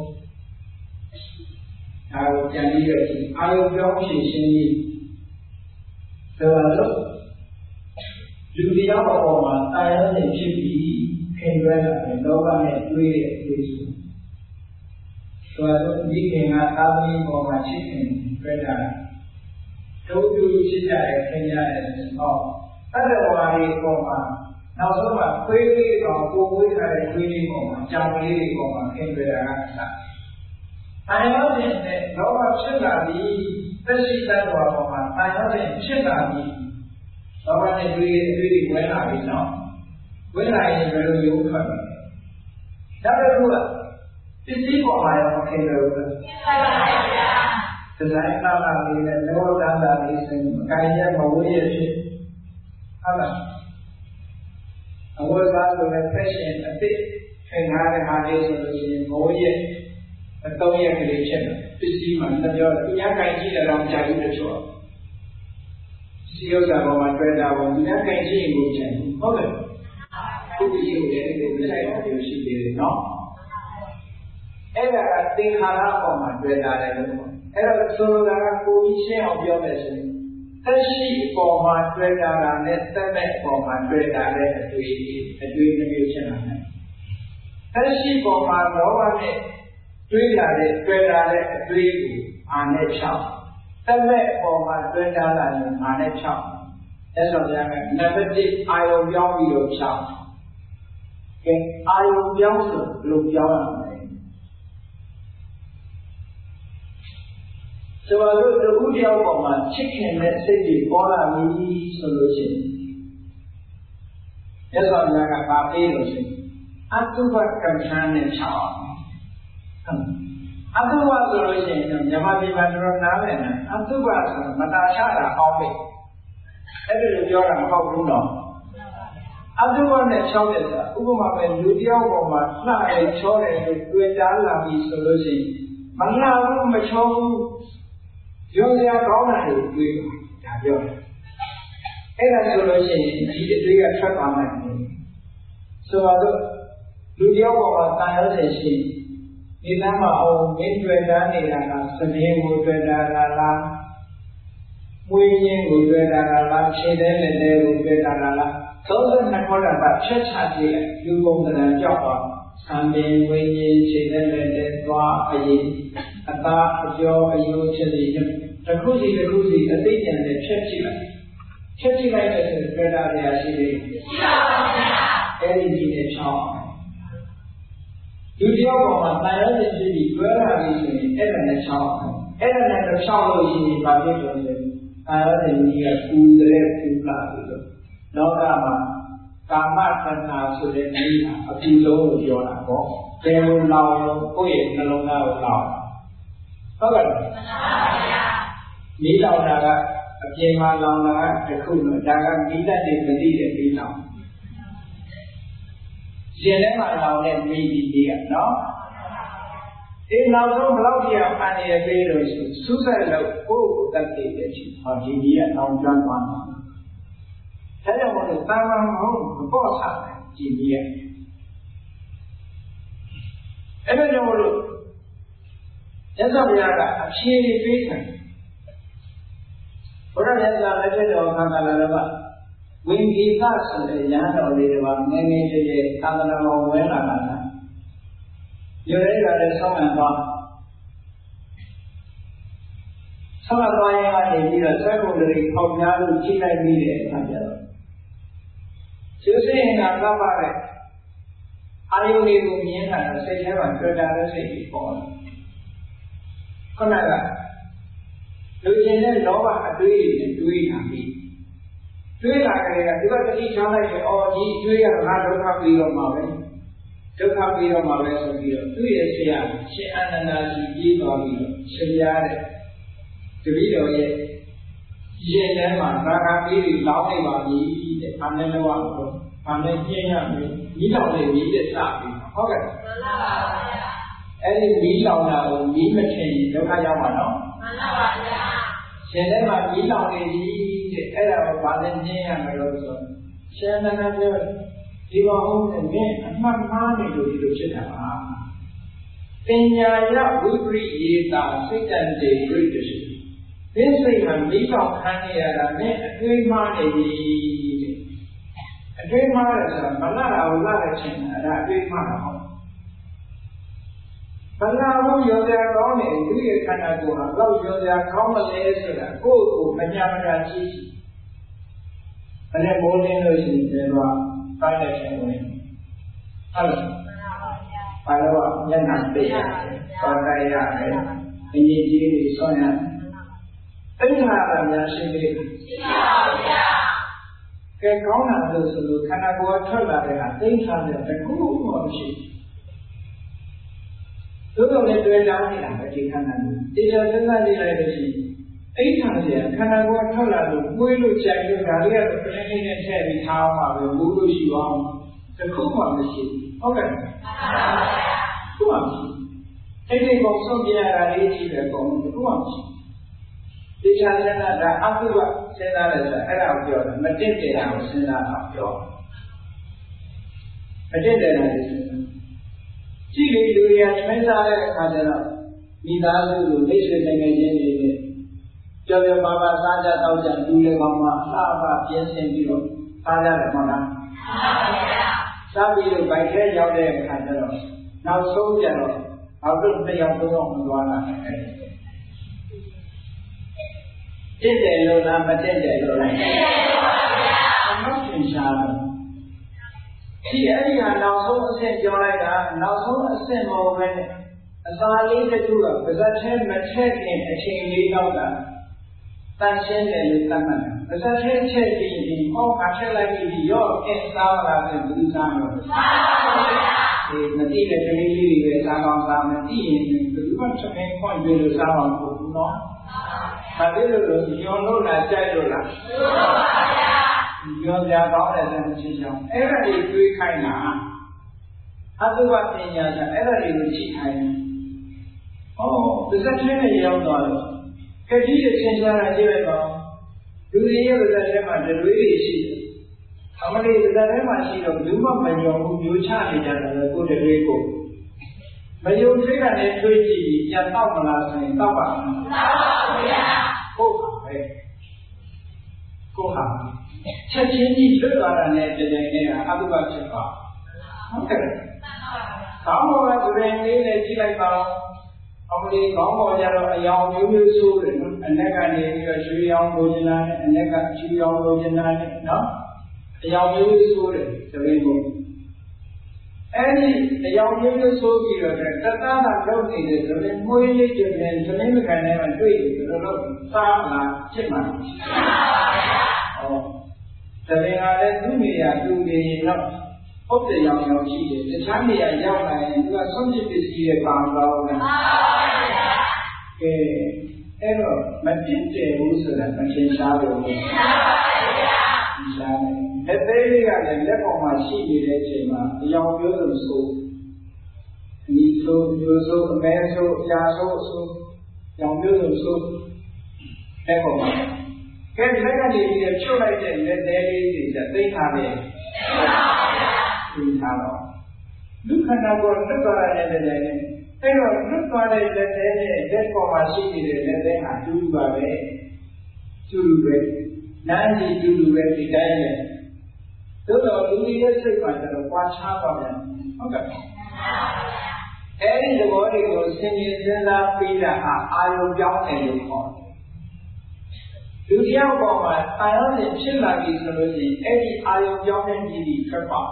ဒါကိုပြန်ပြီးတော့အာရုံပြောင်းဖြည့်ရှင်းပြီးဆိုတော့လူတရားပေါ်မှာတာယာနဲ့ဖြစ်ပြီးခင်ရွယ်လာတဲ့လောဘနဲ့တွေးတဲ့အတွေးဆိုဆိုတော့ဒီခင်ကသာသမီပေါ်မှာချစ်ခင်ပြတာတို့သူချစ်ကြတယ်ခင်ကြတယ်ဆိုတော့အဲ့ဒီဝါရီပေါ်မှာနောက်ဆုံးမှာခွေးလေးကောင်ကိုဝေးထားတဲ့ခွေးလေးပေါ်မှာကြောင်လေးတွေပေါ်မှာခင်ပြတာကစားတာယာနဲ့လောဘဖြစ်လာပြီးသက်ရှိတတ်တော်ပေါ်မှာတာယာနဲ့ဖြစ်လာပြီးလောဘနဲ့တွေးအတွေးတွေဝင်လာပြီနော်ဝင်လာရင်ဘယ်လိုရုပ်ထွက်လဲဒါပေမဲ့ပစ္စည်းပေါ်မှာရောမခင်လို့ဘူးခင်ပါပါဗျာဒီဇိုင်းလာလာလေးနဲ့လောတန်တာလေးဆိုရင်ကိုင်ရမဝေးရဖြစ်ဟုတ်လားအဝတ်စားဆိုတဲ့ fashion အသစ်ခင်ထားတဲ့ဟာလေးဆိုလို့ရှိရင်မဝေးရအသုံးရကလေးဖြစ်တယ်ပစ္စည်းမှာတပြောသူများကိုင်ကြည့်တယ်တော့ကြာဘူးတချို့စီဥစ္စာပေါ်မှာတွေ့တာပေါ့သူများကိုင်ကြည့်ရင်ကိုချင်ဟုတ်တယ်ခုပစ္စည်းကိုလည်းဒီလိုလိုက်တာမျိုးရှိသေးတယ်နော်အဲ့ဒါကသင်္ခါရပေါ်မှာတွေ့တာတယ်လို့အဲ့တော့ဆိုလိုတာကကိုကြီးရှင်းအောင်ပြောမယ်ဆိုရင်သက်ရှိပေါ်မှာတွေ့တာကနဲ့သက်မဲ့ပေါ်မှာတွေ့တာတဲ့အတွေ့အတွေ့မျိုးဖြစ်လာတယ်သက်ရှိပေါ်မှာလောဘနဲ့တွေ့လာတဲ့တွေ့လာတဲ့အတွေ့ကိုအာနဲ့ဖြောင်းသက်မဲ့ပေါ်မှာတွေ့တာလာရင်အာနဲ့ဖြောင်းအဲ့တော့ဗျာကနံပါတ်တစ်အာယုံပြောင်းပြီးတော့ဖြောင်းကဲအာယုံပြောင်းဆိုဘယ်လိုပြောင်းရမလဲဆိုတော့တခုတယောက်ပေါ်မှာချစ်ခင်တဲ့စိတ်တွေပေါ်လာပြီဆိုလို့ရှိရင်ရသော်များကပါပေးလို့ရှိရင်အတုပကမ္မထာနဲ့ချောင်းအတုပဆိုလို့ရှိရင်မြန်မာပြည်မှာတော်နားလည်နေအတုပဆိုမတာချတာအောင်းပဲအဲ့ဒီလိုပြောတာမဟုတ်ဘူးနော်အတုပနဲ့ချောင်းတဲ့ဆိုတာဥပမာပဲလူတယောက်ပေါ်မှာလှတယ်ချောတယ်လို့တွေ့တာလာပြီဆိုလို့ရှိရင်မလှဘူးမချောဘူးရောစရာကောင်းတာတွေတွေ့ဒါပြောတယ်အဲ့ဒါဆိုလို့ရှိရင်ဒီအတွေ့ကထွက်သွားနိုင်တယ်ဆိုတော့လူတယောက်ပေါ်မှာတန်ရုံးတယ်ရှိဒီလမ်းမှာအောင်မင်းတွေ့တာနေတာကသတရင်ကိုတွေ့တာလားမွေးရင်းကိုတွေ့တာလားခြေသေးလက်သေးကိုတွေ့တာလားသုံးဆနှစ်ခေါ်တာကဖြတ်ချကြည့်လူပုံစံကြောက်သွားသံပင်ဝိညာဉ်ခြေသေးလက်သေးသွားအရင်အသားအကျော်အယိုးချက်တွေတစ်ခုစီတစ်ခုစီအသိဉာဏ်နဲ့ဖြတ်ကြည့်လိုက်ဖြတ်ကြည့်လိုက်တဲ့ဆိုတွေ့တာများရှိသေးတယ်ရှိပါပါဗျာအဲ့ဒီဒီနဲ့ချောင်းလူတယောက်ပေါ်မှာတန်ရုံးဖြစ်ပြီးတွဲလာပြီဆိုရင်အဲ့ဒါနဲ့ချောင်းအဲ့ဒါနဲ့ချောင်းလို့ရှိရင်ဘာဖြစ်လို့လဲတန်ရုံးကြီးကပူတဲ့ပူလာပြီလို့လောကမှာကာမတဏ္ဍာဆိုတဲ့နည်းအပူဆုံးလို့ပြောတာပေါ့ဘယ်လိုလောင်လို့ကိုယ့်ရဲ့နှလုံးသားကိုလောင်ဟုတ်ကဲ့မှန်ပါဗျာမီးလောင်တာကအပြင်မှာလောင်တာကတစ်ခုလို့ဒါကမီးတက်တွေမသိတဲ့မီးလောင်ရှင်ထဲမှာလောင်တဲ့မီးကြီးကြီးကနော်အေးနောက်ဆုံးဘယ်လောက်ကြာအန်ရပေးလို့ဆိုစူးစိုက်လို့ကိုယ့်ကိုယ်တက်တည်တဲ့ချင်းဟောဒီကြီးကတောင်းကျွမ်းသွားတာဒါကြောင့်မို့လို့တာမန်မဟုတ်ဘူးပေါ့ဆာတယ်ဒီကြီးကအဲ့ဒါကြောင့်မို့လို့ရသော်ဘုရားကအဖြေပေးတယ်ဘုရားမြတ်စွာဘုရားလက်ထက်တော်ခန္ဓာလာတော့ဝိဉ္ဇိသဆိုတဲ့ညာတော်လေးတွေပါငယ်ငယ်လေးလေးသာသနာတော်ဝင်လာတာ။ရွယ်ရတဲ့ဆောင်းမှန်သွားဆက်လက်သွားရင်ကနေပြီးတော့စက်ကုန်တွေပေါက်များလို့ချိန်လိုက်ပြီးတဲ့အခါကျတော့ကျိုးစင်ကကပ်ပါတဲ့အာယုန်တွေကိုမြင်တာတော့စိတ်ထဲမှာတွေ့တာတဲ့စိတ်ကြီးပေါ်တယ်ခုနကလူချင်းတဲ့လောဘအတွေးတွေတွေးလာပြီးတွေးလာကြတဲ့ကဒီကတတိချောင်းလိုက်တယ်အော်ဒီတွေးရတာဒုက္ခပြီးတော့မှာပဲဒုက္ခပြီးတော့မှာပဲဆိုပြီးတော့သူ့ရဲ့ဆရာရှင်အာနန္ဒာရှိပြီးသွားပြီးတော့ရှင်ပြတဲ့တပည့်တော်ရဲ့ရင်ထဲမှာသာဂပြီးပြီးလောင်းနေပါပြီတဲ့။ဘာနဲ့လောအောင်လို့ဘာနဲ့ပြင်းရမလဲ။မီးလောင်နေပြီတဲ့စပြီးဟုတ်ကဲ့။မှန်ပါပါဗျာ။အဲ့ဒီမီးလောင်တာကိုမီးမထင်ဒုက္ခရောက်မှာနော်။မှန်ပါပါဗျာ။ရှင်ထဲမှာမီးလောင်နေပြီတဲ့အဲ့ဒါကိုဘာနဲ့ပြင်းရမလို့ဆိုရှင်နန္ဒပြောဒီဘောဟုတ်တဲ့မင်းအမှတ်မှားနေလို့ဒီလိုဖြစ်တာပါ။ပညာယဝိပရိယေတာစိတ်တန်တေပြိတ္တိဒီစိတ်မှာမိကောက်ခံနေရတာနဲ့အတွေးမှားနေပြီတဲ့အတွေးမှားရဆိုတာမလာတာကိုလာတဲ့ချင်းအဲ့ဒါအတွေးမှားတာဟုတ်ဘလာဘူးရောစရာကောင်းနေသူရဲ့ခန္ဓာကိုယ်ဟာတော့ရောစရာကောင်းမလဲဆိုတာကိုယ့်ကိုမညာမတာကြည့်အဲ့ဒါမိုးလင်းလို့ရှိရင်တော့တိုင်းတဲ့ချင်းဝင်ဟုတ်လားဘာလို့မျက်နှာသိရတယ်ပါကြရတယ်အငြိကြီးတွေဆွမ်းရတယ်သိဟာတာများရှိသေးတယ်ရှိပါဘူးဗျာကဲကောင်းတာလို့ဆိုလို့ခန္ဓာကိုယ်ထွက်လာတဲ့ဟာသိဟာတဲ့တကူမှမရှိဘူးသို့တော်လည်းတွေ့တောင်းနေတာပဲဒီခန္ဓာကိုတေချာစဉ်းစားကြည့်လိုက်လို့ရှိရင်အိဋ္ဌာစီခန္ဓာကိုယ်ထွက်လာလို့ပွေးလို့ကြိုက်လို့ဒါလေးကတော့ပြင်းပြင်းနဲ့ထည့်ပြီးထားအောင်ပါပဲမူးလို့ရှိအောင်တကူမှမရှိဘူးဟုတ်ကဲ့မှန်ပါဗျာတကူမှမရှိအဲ့ဒီပုံဆုံးပြရတာလေးကြည့်တယ်ပုံတကူမှမရှိဒီချာစဉ်းစားတာအကုဘစဉ်းစားတယ်ဆိုတာအဲ့ဒါကိုပြောတယ်မတင့်တယ်တာကိုစဉ်းစားတာပြောမတင့်တယ်တာကိုစဉ်းစားကြည့်လေလူတွေကဆွဲစားတဲ့အခါကျတော့မိသားစုလိုမိတ်ဆွေနိုင်ငံချင်းတွေနဲ့ကြော်ကြော်ပါပါစားကြတောက်ကြလူတွေကောင်မှအလှပပြင်းစင်ပြီးတော့စားကြတယ်မဟုတ်လားမှန်ပါဗျာစားပြီးတော့ဗိုက်ထဲရောက်တဲ့အခါကျတော့နောက်ဆုံးကျတော့အောက်တော့တစ်ယောက်သုံးယောက်မသွားလာနိုင်ဘူးတင့်တယ်လို့လားမတင့်တယ်လို့လားတင့်တယ်လို့ပါဗျာအမှန်သင်ရှားတယ်ဒီအဲ့ဒီဟာနောက်ဆုံးအဆင့်ပြောလိုက်တာနောက်ဆုံးအဆင့်မဟုတ်ပဲအစာလေးတစ်ခုကပါဇက်ထဲမထည့်ခင်အချိန်လေးတော့တာတန်ရှင်းတယ်လို့သတ်မှတ်တာပါဇက်ထဲထည့်ပြီးဒီဟောခါထည့်လိုက်ပြီးရော့အင်းစားလာတဲ့ဘူးစားတော့စားပါဗျာဒီမတိတဲ့ကလေးလေးတွေပဲစားကောင်းစားမတိရင်ဘယ်သူမှချက်ခင်ခွန့်ပြလို့စားအောင်ပို့ဘူးနော်ဘာဖြစ်လို့လဲညောလို့လားကြိုက်လို့လားညောပါဗျာညောကြကောင်းတဲ့ဆန်းချင်းချောင်းအဲ့ဒါတွေတွေးခိုင်းတာအတုဝပညာကအဲ့ဒါတွေကိုကြည့်ခိုင်းတယ်ဩပါဇက်ထဲနဲ့ရောက်သွားတော့ကတိအချင်းချင်းလာကြည့်လိုက်ပါလူတွေရဲ့ပါဇက်ထဲမှာတွေးတွေရှိတယ်အမလေးပါဇက်ထဲမှာရှိတော့ဘူးမှမညောဘူးမျိုးချနေကြတယ်ကိုယ်တွေကိုမယုံသေးတာနဲ့တွေးကြည့်ပြီးပြန်တော့မလားဆိုရင်တော့ပါမလားတော့ပါဗျာဟုတ်ပါပဲကိုဟာချက်ချင်းကြီးလွတ်သွားတာနဲ့တကယ်နဲ့အတုပဖြစ်သွားဟုတ်ကဲ့ကောင်းပေါ်ကတွင်လေးနဲ့ကြည့်လိုက်ပါအမလေးကောင်းပေါ်ကြတော့အယောင်မျိုးမျိုးဆိုးတယ်နော်အနက်ကနေပြီးတော့ရွှေရောင်လိုချင်တာနဲ့အနက်ကချီရောင်လိုချင်တာနဲ့နော်အယောင်မျိုးမျိုးဆိုးတယ်တပည့်ကိုအဲ့ဒီအယောင်မျိုးမျိုးဆိုးပြီးတော့တသနာလုပ်နေတယ်ဆိုရင်မွေးလေးကျင်တယ်သမင်းမခံနဲ့မှတွေ့တယ်ဆိုတော့စားလာဖြစ်မှာဖြစ်ပါပါဘုရားဟောတပည့်ကလည်းသူ့နေရာသူ့နေရင်တော့ဟုတ်တယ်ရောင်ရောင်ရှိတယ်တခြားနေရာရောက်လာရင်သူကဆုံးဖြတ်ပစ္စည်းရဲ့ပါသွားတယ်မှန်ပါဗျာကဲအဲ့တော့မဖြစ်တယ်ဘူးဆိုတာမရှင်းရှားဘူးမှန်ပါဗျာရှင်းရှားတယ်လက်သေးလေးကလည်းလက်ပေါ်မှာရှိနေတဲ့အချိန်မှာအယောင်မျိုးစုံဆိုဒီဆိုမျိုးစုံအမဲဆိုအရာဆိုဆိုရောင်မျိုးစုံဆိုလက်ပေါ်မှာကဲလက်ကနေပြီးချုပ်လိုက်တဲ့လက်သေးလေးတွေသိထားတယ်သိပါဗျာသိထားတော့ဒုက္ခနာကိုလွတ်သွားတဲ့လက်သေးနဲ့အဲ့တော့လွတ်သွားတဲ့လက်သေးနဲ့လက်ပေါ်မှာရှိနေတဲ့လက်သေးဟာတူတူပါပဲတူတူပဲနားကြည့်တူတူပဲဒီတိုင်းပဲသို့တော်လူကြီးရဲ့စိတ်ကကျတော့ပွားချပါပြန်ဟုတ်ကဲ့အဲ့ဒီသဘောတွေကိုဆင်ခြင်စဉ်းစားပြီးတာဟာအာယုံပြောင်းတယ်လို့ခေါ်တယ်လူတယောက်ပေါ်မှာတန်ရုံးနဲ့ဖြစ်လာပြီဆိုလို့ရှိရင်အဲ့ဒီအာယုံကြောင့်တဲ့ဒီဒီထွက်ပါ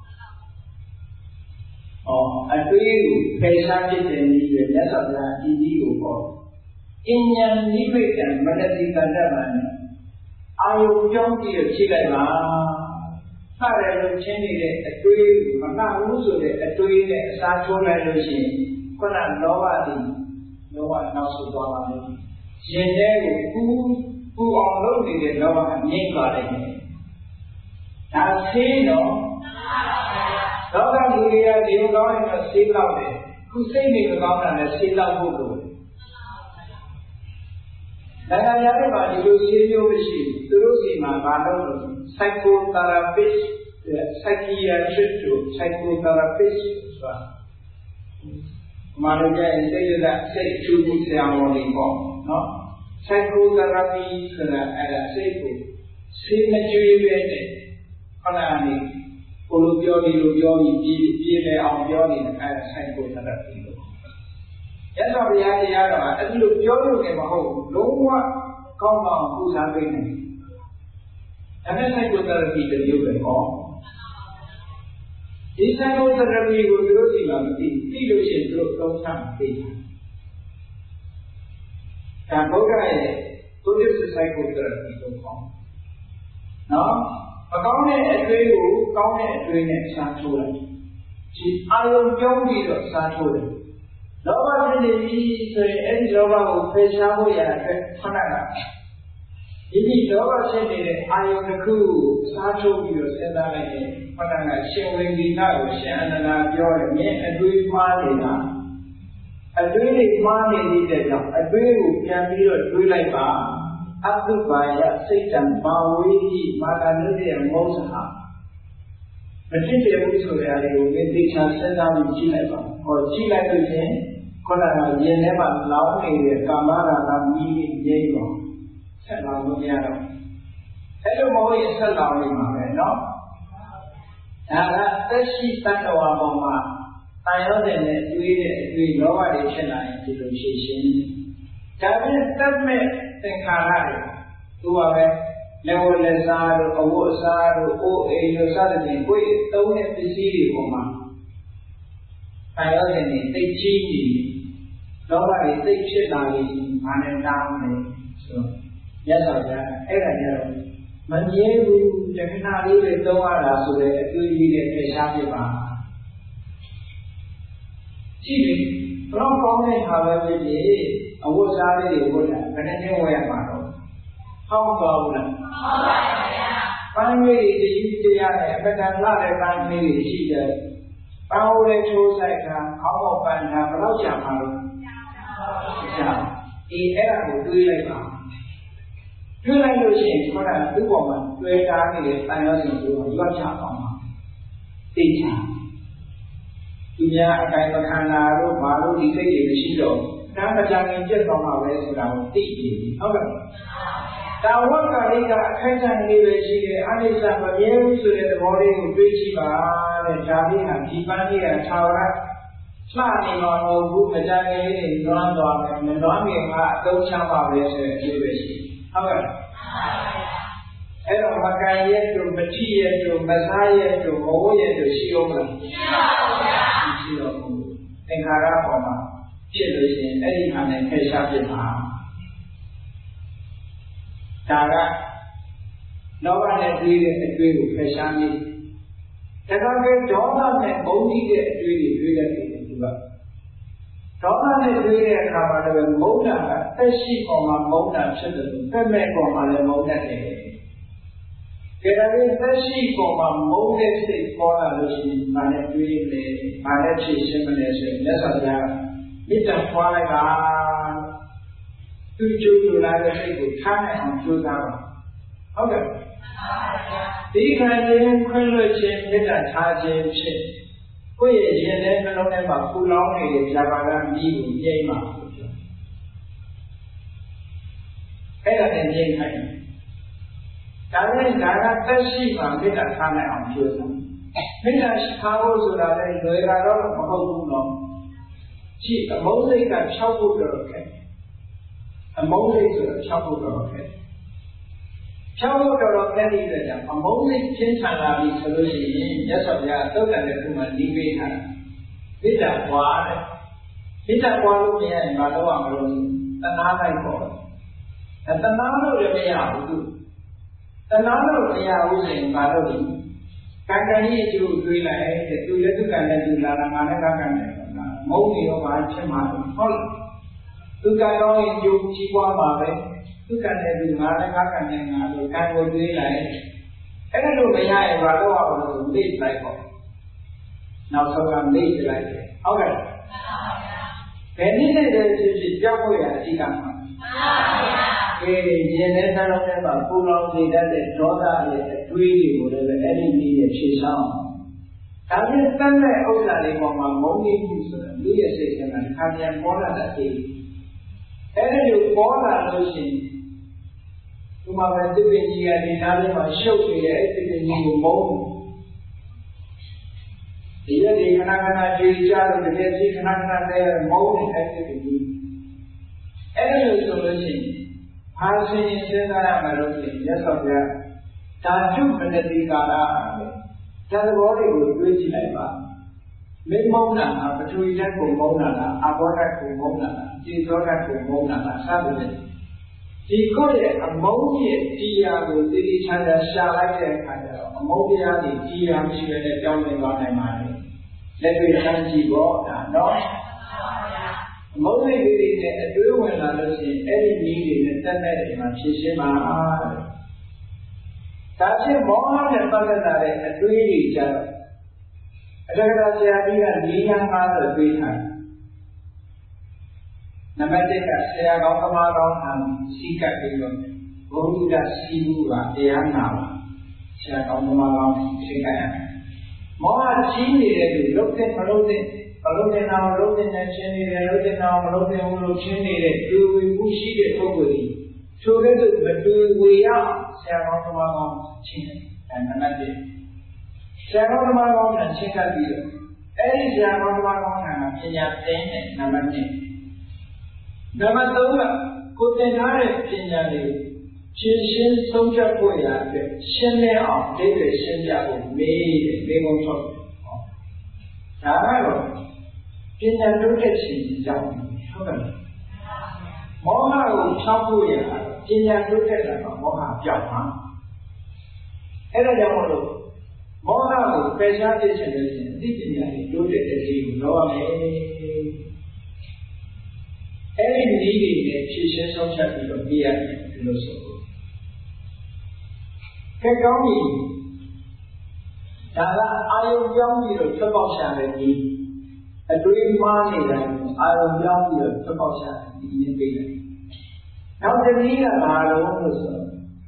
။အော်အတွေးကိုဖယ်ရှားဖြစ်တဲ့နည်းတွေမြတ်စွာဘုရားဒီနည်းကိုပေါ်အဉ္ဉံနိဗ္ဗိတံမနတိကတ္တမနဲ့အာယုံကြောင့်ပြီးဖြစ်လိုက်ပါ။ဟာတယ်လို့ချင်းနေတဲ့အတွေးကိုမနှောက်ဘူးဆိုတဲ့အတွေးနဲ့အစားထိုးလိုက်လို့ရှိရင်ခုနလောဘတိလောဘနောက်ဆုတ်သွားပါလိမ့်မယ်။ရင်ထဲကိုကူးပူအောင်လုပ်နေတဲ့လောဘကငြိမ့်သွားတယ်။ဒါဆေးတော့လောကလူတွေကဒီလိုကောင်းရင်တော့ဆေးလောက်တယ်။ခုစိတ်နေမကောင်းတာလည်းဆေးလောက်ဖို့လိုတယ်။ဒါကများတယ်ပါဒီလိုဆေးမျိုးမရှိဘူး။သူတို့စီမှာဘာလို့လဲ psychotherapist psychiatrist တို့ psychotherapist ဆိုတာမာနကြရဲ့စိတ်ရတဲ့စိတ်ချူမှုဆရာဝန်တွေပေါ့နော်။ psychotherapy ဆိုတာအဲ့ဒါစိတ်ကိုဆေးမကျွေးပဲနဲ့ခဏနေကိုလိုပြောဒီလိုပြောပြီးပြေးပြေးလဲအောင်ပြောနေတဲ့အဲ့ဒါ psychotherapy လို့ရသော်ဘုရားတရားတော်ကအဲ့ဒီလိုပြောလို့လည်းမဟုတ်ဘူးလုံးဝကောင်းကောင်းပူဇော်ပေးနေတယ်အဲ့ဒါ psychotherapy တမျိုးပဲဟောဒီ psychotherapy ကိုသူတို့ဒီမှာမသိသိလို့ရှိရင်သူတို့သုံးချမသိဘူးဒါဘုရားရဲ့ Buddhist psychotherapy လို့ခေါ်နော်မကောင်းတဲ့အတွေးကိုကောင်းတဲ့အတွေးနဲ့စားထိုးလိုက်ဒီအာယုံကြောင်းပြီးတော့စားထိုးတယ်လောဘဖြစ်နေပြီဆိုရင်အဲ့ဒီလောဘကိုဖယ်ရှားဖို့ရတဲ့ခဏကဒီဒီလောဘဖြစ်နေတဲ့အာယုံတစ်ခုကိုစားထိုးပြီးတော့စဉ်းစားလိုက်ရင်ခဏကရှင်ဝိသီနာကိုရှင်အနန္ဒာပြောတယ်မြင်အတွေးမှားနေတာအတွေးတွေမှားနေတဲ့ကြောင့်အတွေးကိုပြန်ပြီးတော့တွေးလိုက်ပါအတုပါယစိတ်တံဘာဝေဟိမာတာနုတ္တယမောဇဟာမဖြစ်တယ်ဘူးဆိုတဲ့အရာကိုသိချာစဉ်းစားပြီးကြည့်လိုက်ပါဟောကြည့်လိုက်လို့ချင်းခုနကရင်ထဲမှာလောင်းနေတဲ့ကာမရာဂမီးငြိမ်းတော့ဆက်လောင်းလို့မရတော့အဲ့လိုမဟုတ်ရင်ဆက်လောင်းနေမှာပဲနော်ဒါကသက်ရှိတ attva ပေါ်မှာတန်ရောတဲ့နဲ့တွေးတဲ့အတွေးလောဘတွေဖြစ်လာရင်ဒီလိုရှိရှင်းဒါပြင်တတ်မဲ့သင်္ခါရတွေသူကပဲလက်ဝလက်စားတို့အဝတ်အစားတို့အိုးအိမ်တို့စသဖြင့်ကိုယ်သုံးတဲ့ပစ္စည်းတွေပေါ်မှာတန်ရောတဲ့နဲ့သိချင်းကြီးလောဘတွေသိဖြစ်လာပြီးဘာနဲ့တောင်းလဲဆိုရသော်ကြအဲ့ဒါကြတော့မမြဲဘူးတခဏလေးပဲသုံးရတာဆိုတဲ့အတွေ့အကြုံတွေဖယ်ရှားပြပါကြည့်လေဘလောက်ကောင်းတဲ့ဟာပဲဖြစ်ဖြစ်အဝတ်စားလေးတွေဝတ်တာဘယ်နဲ့ချင်းဝယ်ရမှာတော့ဟောင်းသွားဘူးလားဟောင်းပါဗျာပန်းလေးတွေတည်တရားနဲ့အပဒံလာတဲ့ပန်းလေးတွေရှိတယ်ပန်းဟိုလေးချိုးဆိုင်တာခေါင်းပေါ်ပန်းတာဘယ်လောက်ကြာမှာလို့ကြာအေးအဲ့ဒါကိုတွေးလိုက်ပါတွေးလိုက်လို့ရှိရင်ခေါင်းကသူ့ပေါ်မှာတွေ့တာနေတဲ့တန်ရောစဉ်ကိုရွတ်ချအောင်ပါသိချာသူများအတိုင်းပခန္ဓာတို့ဘာလို့ဒီစိတ်တွေမရှိတော့ဒါမကြခင်ပြတ်သွားမှာပဲဆိုတာကိုသိပြီဟုတ်ကဲ့တာဝကရိကအခိုက်အတန့်လေးပဲရှိတယ်အနိစ္စမမြဲဘူးဆိုတဲ့သဘောလေးကိုတွေးကြည့်ပါတဲ့ဒါလေးဟာဒီပန်းလေးကသာဝရလှနေမှာမဟုတ်ဘူးမကြခင်လေးတွေလွမ်းသွားမယ်မလွမ်းခင်ကအတုံးချပါပဲဆိုတဲ့အကျိုးပဲရှိဟုတ်ကဲ့အဲ့တော့မကန်ရဲ့တို့မတိရဲ့တို့မစားရဲ့တို့မဝရဲ့တို့ရှိအောင်မလားရှိပါဘူးဗျာရှိတော့ဘူးသင်္ခါရပေါ်မှာဖြစ်လို့ရှိရင်အဲ့ဒီဟာနဲ့ဖယ်ရှားပြပါဒါကလောဘနဲ့တွေးတဲ့အတွေးကိုဖယ်ရှားနေဒါကပဲဒေါသနဲ့မုန်းတိတဲ့အတွေးတွေတွေးလိုက်တယ်သူကဒေါသနဲ့တွေးတဲ့အခါမှာလည်းမုန်းတာကသက်ရှိပေါ်မှာမုန်းတာဖြစ်တယ်လို့ဖက်မဲ့ပေါ်မှာလည်းမုန်းတတ်တယ်ကဲဒါပေမဲ့သက်ရှိပေါ်မှာမုန်းတဲ့စိတ်ပေါ်လာလို့ရှိရင်ဘာနဲ့တွေးလဲဘာနဲ့ဖြည့်ရှင်းမလဲဆိုရင်လက်ဆောင်ပြမေတ္တာဖွာလိုက်ပါသူကျိုးလိုလာတဲ့စိတ်ကိုထားနိုင်အောင်ကြိုးစားပါဟုတ်ကဲ့ဒီခံခြင်းခွင့်လွှတ်ခြင်းမေတ္တာထားခြင်းဖြစ်ကိုယ့်ရဲ့ရင်ထဲနှလုံးထဲမှာပူလောင်နေတဲ့ဇာပါကမြည်ကိုငြိမ်းပါအဲ့ဒါနဲ့ငြိမ်းခိုင်းဒါနဲ့ဒါကသက်ရှိမှမေတ္တာထားနိုင်အောင်ကြိုးစားမေတ္တာထားဖို့ဆိုတာလည်းလွယ်တာတော့မဟုတ်ဘူးနော်ကြည့်အမုန်းစိတ်က၆ဖို့တော့ခဲ့အမုန်းစိတ်ဆိုတော့၆ဖို့တော့ခဲ့ဖြောင်းဖို့တော်တော်ခက်တဲ့ကြောင့်အမုန်းစိတ်ချင်းချန်လာပြီဆိုလို့ရှိရင်မြတ်စွာဘုရားသုတ်တန်တဲ့ခုမှဒီပေးထားတာမေတ္တာပွားတဲ့မေတ္တာပွားလို့မရရင်မလုပ်ရမလို့တဏှာလိုက်ပေါ့အဲတဏှာလို့လည်းမရဘူးတဏှာလို့မရဘူးဆိုရင်မလုပ်ဘူးကံကံကြီးအကျိုးတွေးလိုက်တဲ့သူလည်းသူကံနဲ့သူလာတာငါလည်းကံကံနဲ့မုန်းနေတော့ဘာဖြစ်မှာလဲဟုတ်လားသူကံကောင်းရင်ကျိုးကြီးပွားမှာပဲသူကံနဲ့သူငါလည်းကံကံနဲ့ငါလို့ကံကိုတွေးလိုက်အဲ့ဒါလို့မရရင်ဘာလို့အောင်လို့မေ့လိုက်ပေါ့နောက်ဆုံးကမေ့လိုက်တယ်ဟုတ်ကဲ့ဘယ်နည်းနဲ့လဲဖြစ်ဖြစ်ကြောက်ဖို့ရအဓိကမှာအေးရင်ထဲနှလုံးထဲမှာပူလောင်နေတတ်တဲ့ဒေါသရဲ့အတွေးတွေကိုလည်းအဲ့ဒီနည်းနဲ့ဖြေရှင်းအောင်ဒါပြင်တတ်တဲ့ဥစ္စာတွေပေါ်မှာမုန်းနေမှုဆိုတာလူရဲ့စိတ်ထဲမှာခါပြန်ပေါ်လာတဲ့အေးအဲ့ဒီလိုပေါ်လာလို့ရှိရင်ဒီမှာပဲသူပင်ကြီးကဒီနားလေးမှာရှုပ်နေတယ်အဲ့ဒီပင်ကြီးကိုမုန်းဒီရက်ဒီခဏခဏကြွေကြလို့တကယ်ကြီးခဏခဏတည်းမုန်းနေအဲ့ဒီပင်ကြီးအဲ့ဒီလိုဆိုလို့ရှိရင်ဘာစဉ်းစဉ်းစားရမှာလို့ဆိုရင်မြတ်စွာဘုရားဓာတုပဏတိကာရဓာတ်ဘောတွေကိုတွေးကြည့်လိုက်ပါမင်းမုန်းတာကပထဝီဓာတ်ကိုမုန်းတာလားအာဘောဓာတ်ကိုမုန်းတာလားကျေသောဓာတ်ကိုမုန်းတာလားစသဖြင့်ဒီကိုယ့်ရဲ့အမုန်းရဲ့တရားကိုတည်တည်ချာချာရှာလိုက်တဲ့အခါကျတော့အမုန်းတရားတွေတရားမရှိဘဲနဲ့ကြောင်းနေသွားနိုင်ပါလေလက်တွေ့ဆန်းကြည့်ပေါ့ဒါနော်အမုန်းစိတ်တွေနဲ့အတွေးဝင်လာလို့ရှိရင်အဲ့ဒီနည်းတွေနဲ့တက်တဲ့အိမ်မှာဖြည့်ရှင်းပါတဲ့ဒါဖြင့်မောဟနဲ့ပတ်သက်လာတဲ့အတွေးတွေကြတော့အတ္တကဆရာကြီးက၄ရန်ကားဆိုတွေးထားတယ်နံပါတ်၁ကဆရာကောင်းသမားကောင်းဟန်စီကပ်ပြီးတော့ဘုရားစီမှုကတရားနာပါဆရာကောင်းသမားကောင်းစီကပ်ရတယ်မောဟကြီးနေတဲ့လူလုံးတဲ့မလုံးတဲ့မလုံးတဲ့နာမလုံးတဲ့နဲ့ရှင်းနေတယ်လုံးတဲ့နာမလုံးတဲ့ဘူးလို့ရှင်းနေတဲ့တူဝီမှုရှိတဲ့ပုဂ္ဂိုလ်ကြီးဆိုတဲ့သူမတူဝေရဆရာကောင်းသမားကောင်းချင်းတယ်နံပါတ်၁ဆရာကောင်းသမားကောင်းနဲ့ရှင်းကပ်ပြီးတော့အဲ့ဒီဆရာကောင်းသမားကောင်းကပညာသင်တဲ့နံပါတ်၂နံပါတ်၃ကကိုသင်ထားတဲ့ပညာတွေကိုရှင်းရှင်းဆုံးဖြတ်ဖို့ရအတွက်ရှင်းလင်းအောင်ဒိဋ္ဌိရှင်းပြဖို့မေးတယ်မေးခွန်းထုတ်တယ်ဟောဒါကတော့ပညာတိုးတက်ခြင်းကြောင့်ဟုတ်ကဲ့မောဟကိုဖြောင်းဖို့ရပညာတိုးတက်တာကမောဟပြောက်မှာအဲ့ဒါကြောင့်မလို့မောဟကိုပယ်ရှားပြခြင်းလို့ရှိရင်အသိပညာတွေတိုးတက်တဲ့ခြင်းကိုတော့ရမယ်အဲ့ဒီနည်းတွေနဲ့ဖြည့်ရှင်းဆုံးဖြတ်ပြီးတော့ပြရတယ်ဒီလိုဆိုကဲကောင်းပြီဒါကအာယုံပြောင်းပြီးတော့ထွက်ပေါက်ရှာတဲ့နည်းအတွေးမှားနေတာအာယုံပြောင်းပြီးတော့ထွက်ပေါက်ရှာတဲ့နည်းနဲ့ပြတယ်နောက်တစ်နည်းကဘာလို့လို့ဆို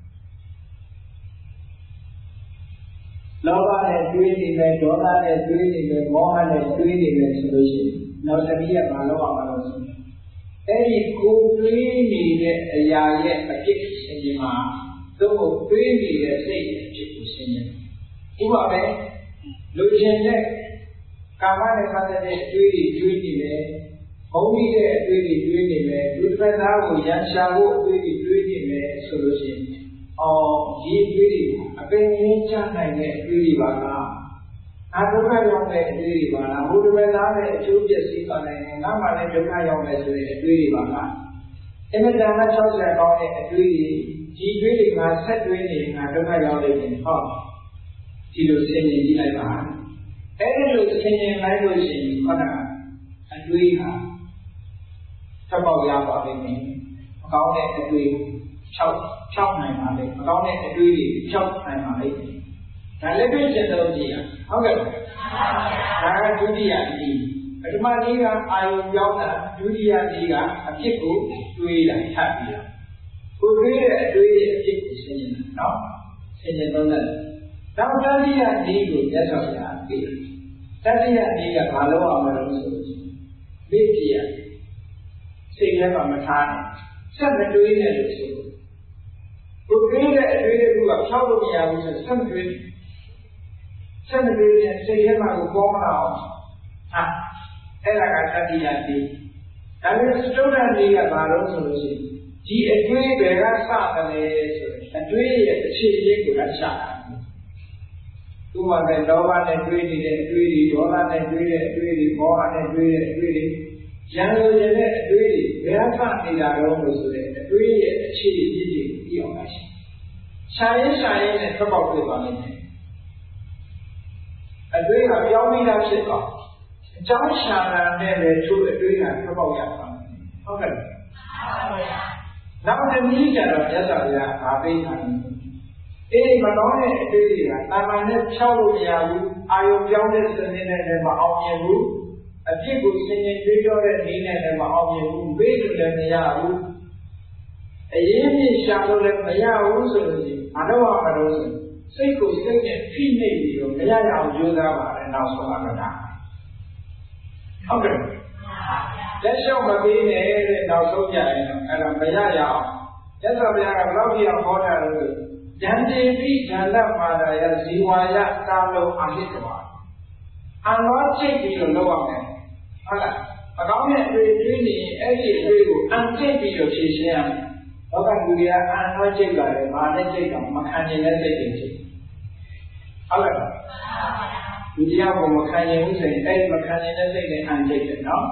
လောဘနဲ့တွေးနေမယ်ဒေါသနဲ့တွေးနေမယ်မောဟနဲ့တွေးနေမယ်ဆိုလို့ရှိရင်နောက်တစ်နည်းကဘာလို့အောင်မလို့ဆိုအဲ့ဒီကိုတွေးနေတဲ့အရာရဲ့အဖြစ်ရှင်ဒီမှာသို့မဟုတ်တွေးနေတဲ့စိတ်အဖြစ်ကိုရှင်းတယ်ဥပမာပဲလူရှင်တဲ့ကာမနဲ့ပတ်သက်တဲ့အတွေးတွေတွေးနေတယ်ဘုံမိတဲ့အတွေးတွေတွေးနေတယ်လူတစ်ဖက်သားကိုရန်ရှာဖို့အတွေးတွေတွေးနေတယ်ဆိုလို့ရှိရင်အော်ဒီအတွေးတွေအပင်ရင်းချနိုင်တဲ့အတွေးတွေပါလားအဒုက္ခရောက်တဲ့အတွေးတွေပါလားဘုဒ္ဓဘာသာနဲ့အကျိုးပျက်စီးပါနိုင်တယ်ငါမှလည်းဒုက္ခရောက်မယ်ဆိုတဲ့အတွေးတွေပါလားအင်မတန်မှ၆၀ကောင်းတဲ့အတွေးတွေဒီတွေးတွေကဆက်တွေးနေငါဒုက္ခရောက်နေတယ်ဟောဒီလိုဆင်ခြင်ကြည့်လိုက်ပါအဲ့ဒီလိုဆင်ခြင်လိုက်လို့ရှိရင်ခန္ဓာအတွေးဟာသဘောက်ရပါလိမ့်မယ်မကောင်းတဲ့အတွေး၆၆နိုင်ပါလေမကောင်းတဲ့အတွေးတွေ၆နိုင်ပါလေဒါလည်းပြည့်စုံတော့ကြည့်ရဟုတ်ကဲ့ဒါကဒုတိယနည်းပထမနည်းကအာယုံပြောင်းတာဒုတိယနည်းကအဖြစ်ကိုတွေးတာထပ်ပြီးတော့ကိုတွေးတဲ့အတွေးရဲ့အဖြစ်ကိုရှင်းနေတာနော်ရှင်းနေတော့လည်းနောက်တတိယနည်းကိုလက်ဆောင်ရပြီးတတိယနည်းကဘာလို့အောင်မလို့ဆိုလို့မိပြရစိတ်ထဲမှာမထားနဲ့ဆက်မတွေးနဲ့လို့ဆိုကိုတွေးတဲ့အတွေးတွေကဖြောက်လို့မရဘူးဆိုဆက်မတွေးဆက်မတွေးနဲ့စိတ်ထဲမှာကိုပေါ်မလာအောင်ဟာအဲ့ဒါကတတိယနည်းဒါပေမဲ့စတုဒ္ဓနည်းကဘာလို့ဆိုလို့ရှိရင်ဒီအတွေးတွေကစတယ်ဆိုရင်အတွေးရဲ့အခြေအရင်းကိုလည်းရှာတာသူမှလည်းလောဘနဲ့တွေးနေတဲ့အတွေးတွေဒေါသနဲ့တွေးတဲ့အတွေးတွေမောဟနဲ့တွေးတဲ့အတွေးတွေရံလိုရတဲ့အတွေးတွေဘယ်ကနေတာတော့လို့ဆိုတဲ့အတွေးရဲ့အခြေအရင်းကိုသိအောင်ပါရှင်ရှာရင်ရှာရင်နဲ့ထွက်ပေါက်တွေ့ပါလိမ့်မယ်အတွေးကပြောင်းပြီးသားဖြစ်သွားအကြောင်းရှာတာနဲ့ပဲသူ့အတွေးကထွက်ပေါက်ရသွားဟုတ်ကဲ့နောက်တစ်နည်းကျတော့မြတ်စွာဘုရားဗာပိဋကံအေးမတော်တဲ့အတွေးတွေကတာမန်နဲ့ဖြောက်လို့မရဘူးအာယုံပြောင်းတဲ့စနစ်နဲ့လည်းမအောင်မြင်ဘူးအဖြစ်ကိုဆင်ញင်တွေးကြောတဲ့နည်းနဲ့လည်းမအောင်မြင်ဘူးမေ့လို့လည်းမရဘူးအရေးမြင့်ရှာလို့လည်းမရဘူးဆိုလို့ရှိရင်မတော်ပါမလို့ဆိုစိတ်ကိုစိတ်နဲ့ဖိနှိပ်ပြီးတော့မရရအောင်ကြိုးစားပါတယ်နောက်ဆုံးအကတာဟုတ်ကဲ့လက်လျှော့မပေးနဲ့တဲ့နောက်ဆုံးကြရင်တော့အဲ့ဒါမရရအောင်မြတ်စွာဘုရားကဘယ်လောက်ကြီးအောင်ဟောတာလဲဉာဏ်တိပိဉာဏ်တမာရယဇီဝါယကာလုံအာဟိတဝါအန်လောချိတ်ပြီးတော့လုပ်အောင်မယ်ဟုတ်လားအကောင်းနဲ့အတွေ့အကြုံနေအဲ့ဒီအတွေ့ကိုအန်ချိတ်ပြီးတော့ဖြည့်ရှင်းရမယ်လောကလူတွေကအန်လောချိတ်ပါတယ်မာနဲ့ချိတ်တော့မခံနိုင်တဲ့စိတ်တွေချိတ်ဟုတ်လားလူတရားကိုမခံနိုင်ဘူးဆိုရင်အဲ့ဒီမခံနိုင်တဲ့စိတ်နဲ့အန်ချိတ်တယ်နော်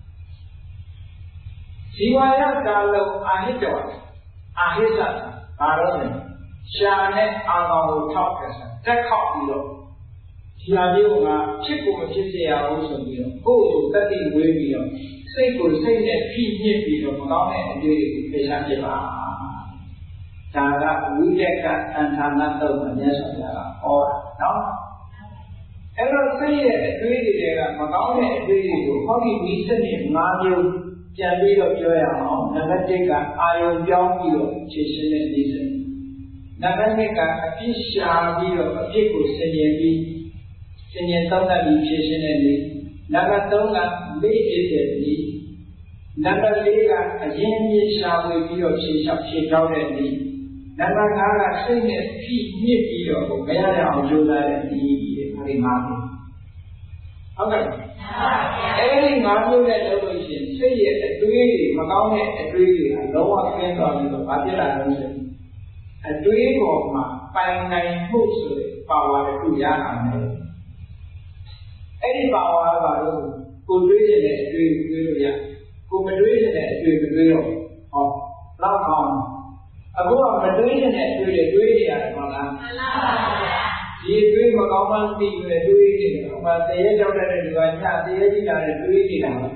ဇီဝါယကာလုံအာဟိတဝါအာဟိသဘာလို့လဲရှာနဲ့အာကောင်ကိုထောက်ခဲ့စားတက်ခောက်ပြီးတော့ဒီဟာမျိုးကဖြစ်ကိုမဖြစ်စေရဘူးဆိုပြီးတော့ကိုယ့်ကိုတတိဝေးပြီးတော့စိတ်ကိုစိတ်နဲ့ဖိညစ်ပြီးတော့မကောင်းတဲ့အတွေ့အကြုံကိုဖြေရှားပြပါဒါကဝိတက်ကသံဌာနတုတ်မြတ်စွာဘုရားကဟောတာနော်အဲ့တော့စိတ်ရဲ့အတွေ့အကြုံတွေကမကောင်းတဲ့အတွေ့အကြုံကိုဟောဒီဒီစနစ်၅မျိုးပြန်ပြီးတော့ပြောရအောင်နံပါတ်၁ကအာယုံပြောင်းပြီးတော့ဖြည့်ရှင်းတဲ့နည်းစနစ်နံပါတ်၂ကအပြစ်ရှာပြီးတော့အပြစ်ကိုဆင်ញင်ပြီးဆင်ញင်သုံးသပ်ပြီးဖြည့်ရှင်းတဲ့နည်းနံပါတ်၃ကလေ့ကျင့်တဲ့နည်းနံပါတ်၄ကအရင်မြစ်ရှာဝေပြီးတော့ဖြည့်ချောက်ဖြည့်ချောက်တဲ့နည်းနံပါတ်၅ကစိတ်နဲ့ဖိညစ်ပြီးတော့မရရအောင်ကြိုးစားတဲ့နည်းအဲဒီ၅မျိုးဟုတ်ကဲ့အဲဒီ၅မျိုးနဲ့လုပ်လို့ရှိရင်စိတ်ရဲ့အတွေးတွေမကောင်းတဲ့အတွေးတွေကလုံးဝကျင်းသွားပြီးတော့ဘာဖြစ်လာလဲဆိုရင်အတွေးပေါ်မှာပိုင်နိုင်မှုဆိုတဲ့ပါဝါတစ်ခုရလာတယ်အဲ့ဒီပါဝါကဘာလို့ကိုတွေးနေတဲ့အတွေးကိုတွေးလို့ရကိုမတွေးနေတဲ့အတွေးမတွေးတော့ဟောလောက်အောင်အခုကမတွေးနေတဲ့အတွေးတွေတွေးနေရတယ်မဟုတ်လားမှန်ပါဗျာဒီတွေးမကောင်းမှသိပြီးတွေးနေတယ်ဟိုမှာတရေကြောက်တဲ့လူကညတရေကြီးလာတဲ့တွေးနေတာပါ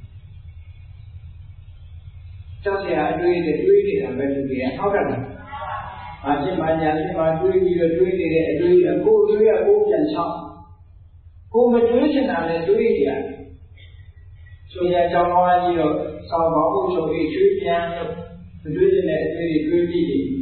ကြောက်စရာအတွေးတွေတွေးနေတာပဲလူတွေကဟုတ်တယ်လား။ဘာဖြစ်မှညာဖြစ်မှတွေးပြီးတော့တွေးနေတဲ့အတွေးကကိုယ်တွေးရကိုယ်ပြန်ချောင်းကိုယ်မတွေးချင်တာလည်းတွေးနေရတယ်။ဆိုရကြောင်းသွားပြီးတော့ဆောင်းပေါင်းချုပ်ပြီးချွေးပြန်လို့မတွေးချင်တဲ့အတွေးတွေတွေးပြီးပြီ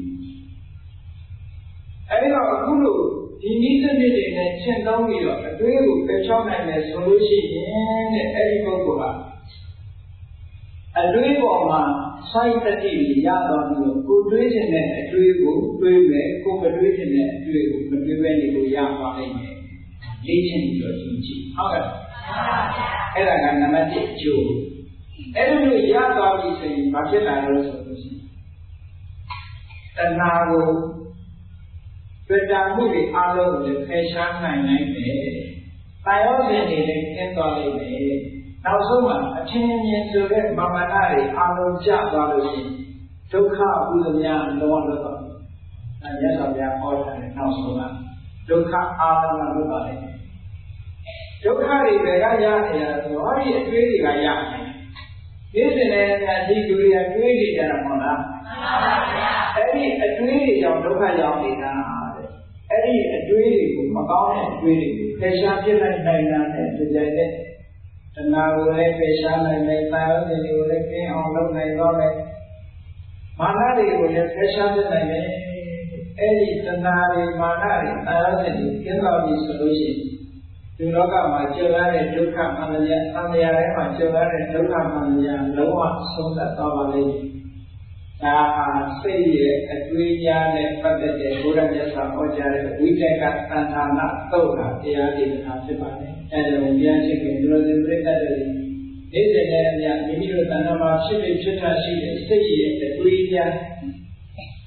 ။အဲဒီတော့အခုလို့ဒီနည်းစနစ်တွေနဲ့ရှင်းသုံးပြီးတော့အတွေးကိုပယ်ချောင်းနိုင်မယ်ဆိုလို့ရှိရင်တဲ့အဲဒီပုဂ္ဂိုလ်ကအတွေးပေါ်မှာစိုက်တတိရတော့ပြီးတော့ကိုတွေးခြင်းတဲ့အတွေးကိုတွေးမယ်ကိုမတွေးခြင်းတဲ့အတွေးကိုမတွေးပဲနေလို့ရပါလိမ့်မယ်လေ့ကျင့်ပြီးတော့ရှင်းကြည့်ဟုတ်ကဲ့အဲ့ဒါကနံပါတ်၁အကျိုးအဲ့ဒါလို့ရသွားပြီဆိုရင်ဘာဖြစ်လာလဲဆိုလို့ရှိရင်တဏှာကိုတွေ့တာမှုတွေအားလုံးကိုဖယ်ရှားနိုင်နိုင်တယ်တာယောဇဉ်တွေလည်းကျင်းသွားလိမ့်မယ်နောက်ဆုံးမှာအချင်းချင်းဆိုတဲ့မာမနာတွေအားလုံးကျသွားလို့ရှိရင်ဒုက္ခဥဒ္ဒမြလောလောတော့အဲရသော်ဗျာဟောတာနဲ့နောက်ဆုံးမှာဒုက္ခအားလုံးလွတ်ပါလိမ့်မယ်ဒုက္ခတွေဘယ်ကရနေရလဲဆိုတော့ဟောဒီအတွေးတွေကရနေဒီစင်နဲ့အဒီလူတွေကတွေးနေကြတာမဟုတ်လားမှန်ပါဗျာအဲ့ဒီအတွေးတွေကြောင့်ဒုက္ခရောက်နေတာတဲ့အဲ့ဒီအတွေးတွေကိုမကောင်းတဲ့အတွေးတွေကိုဖယ်ရှားပြစ်လိုက်နိုင်တာနဲ့ကြိုက်တဲ့တဏှာကိုလည်းဖယ်ရှားနိုင်မယ်တာယောဇဉ်တွေကိုလည်းကျင်းအောင်လုပ်နိုင်တော့မယ်မာနတွေကိုလည်းဖယ်ရှားပြနိုင်မယ်အဲ့ဒီတဏှာတွေမာနတွေတာယောဇဉ်တွေကျင်းသွားပြီဆိုလို့ရှိရင်ဒီလောကမှာကျုပ်ရတဲ့ဒုက္ခမှန်တရားသံဃာထဲမှာကျုပ်ရတဲ့ဒုက္ခမှန်တရားလုံးဝဆုံးသက်သွားပါလိမ့်မယ်ဒါဟာစိတ်ရဲ့အတွေးများနဲ့ပတ်သက်တဲ့ဘုရားမြတ်စွာဟောကြားတဲ့ဝိတက်ကသံဌာနသုတ်တာတရားဒေသနာဖြစ်ပါတယ်အဲဒါကိုဉာဏ်ရှိခင်လူတွေပြည့်တတ်တယ်နေ့စဉ်နဲ့အမျှမိမိတို့တဏ္ဍာမှာဖြစ်ဖြစ်ဖြစ်တာရှိတဲ့စိတ်ရဲ့အတွေးများ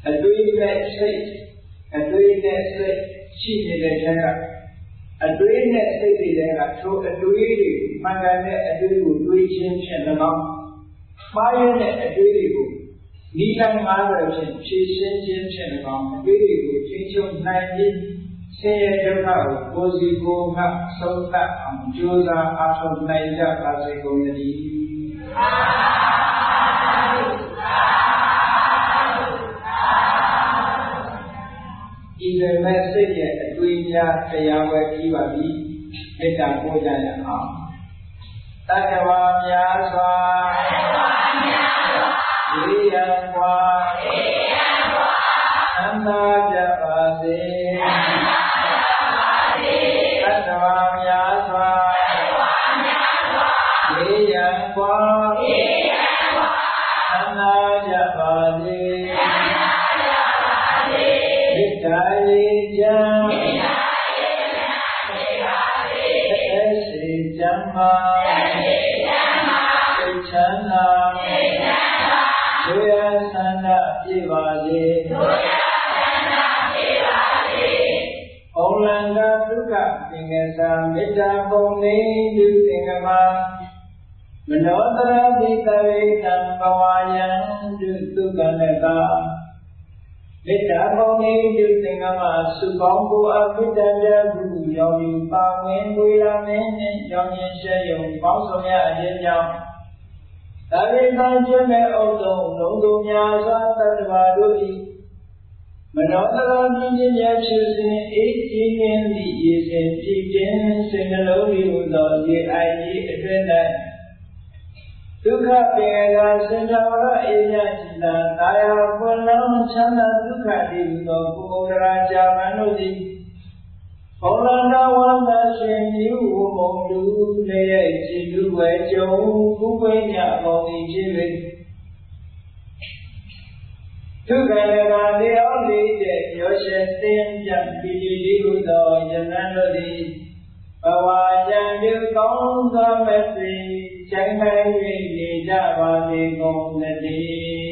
အတွေးနဲ့စိတ်အတွေးနဲ့စိတ်ရှိနေတဲ့ထဲကအတွေးနဲ့စိတ်တွေကထိုအတွေးတွေမှန်ကန်တဲ့အတွေးကိုတွေးခြင်းဖြင့်၎င်းမှားရတဲ့အတွေးတွေကိုနိလန်းငါးရဖြင့်ဖြည့်ရှင်းခြင်းဖြင့်၎င်းအတွေးတွေကိုထိန်းချုပ်နိုင်ပြီးဆင်းရဲဒုက္ခကိုကိုယ်စီကိုယ်ကဆုံးသတ်အောင်ကြိုးစားအားထုတ်နိုင်ကြပါစေကုန်သတည်းဤလိုမဲ့စိတ်ရဲ့အတွေးများတရားဝဲပြီးပါပြီမေတ္တာပို့ကြရအောင်တတ္တဝါများစွာဝိယံကွာသံသာကြပါစေတတ္တဝါများစွာဝိယံကွာသံသာကြပါစေမေတ္တာရေးကြံသက်စေကြံမှာစိတ်ချမ်းသာဒုရဆန္ဒပြပါစေဩလန္တဒုက္ခသင်္ကစာမေတ္တာပုံနေတုသင်္ကမမနောတရတိတဝေတံဘဝယံတုသုကနကမေတ္တာပုံနေတုသင်္ကမစုပေါင်းကိုအပိတ္တပြကုရောင်ယူပါဝင်ဝေလာမင်းနှင့်ရောင်ရင်ရှဲယုံပေါင်းဆောင်ရအခြင်းကြောင့်ဒါရိသကျွမ်းမဲ့ဥဒ္ဒုံလုံးသူများစွာတတ္တဝါတို့၏မနောတရပြင်းခြင်းများဖြစ်စဉ်အေးကြည်ခြင်းသည့်ရေစဉ်ပြည့်ခြင်းစိတ်နှလုံးဤဟူသောရေအိုင်ကြီးအတွင်း၌ဒုက္ခပေကစင်္ကြဝရအေးမြจิตာတာယာပွင့်လောင်းချမ်းသာဒုက္ခတည်ဟူသောကုဩဒရာဇာမန်တို့သည်ဩလန္တဝန္တရှင်မြူဝမုံလူလည်းရဲ့ခြေလူဝဲကြုံခုပွင့်ညပေါင်းသည်ဖြစ်၍ဒုက္ခရကလျောလေးတဲ့ရောရှင်းသင်ပြပိတိလေးဟုသောယမန်တို့သည်ဘဝရံပြုကောင်းသောမသိချိန်တိုင်း၍နေကြပါစေကုန်သတည်း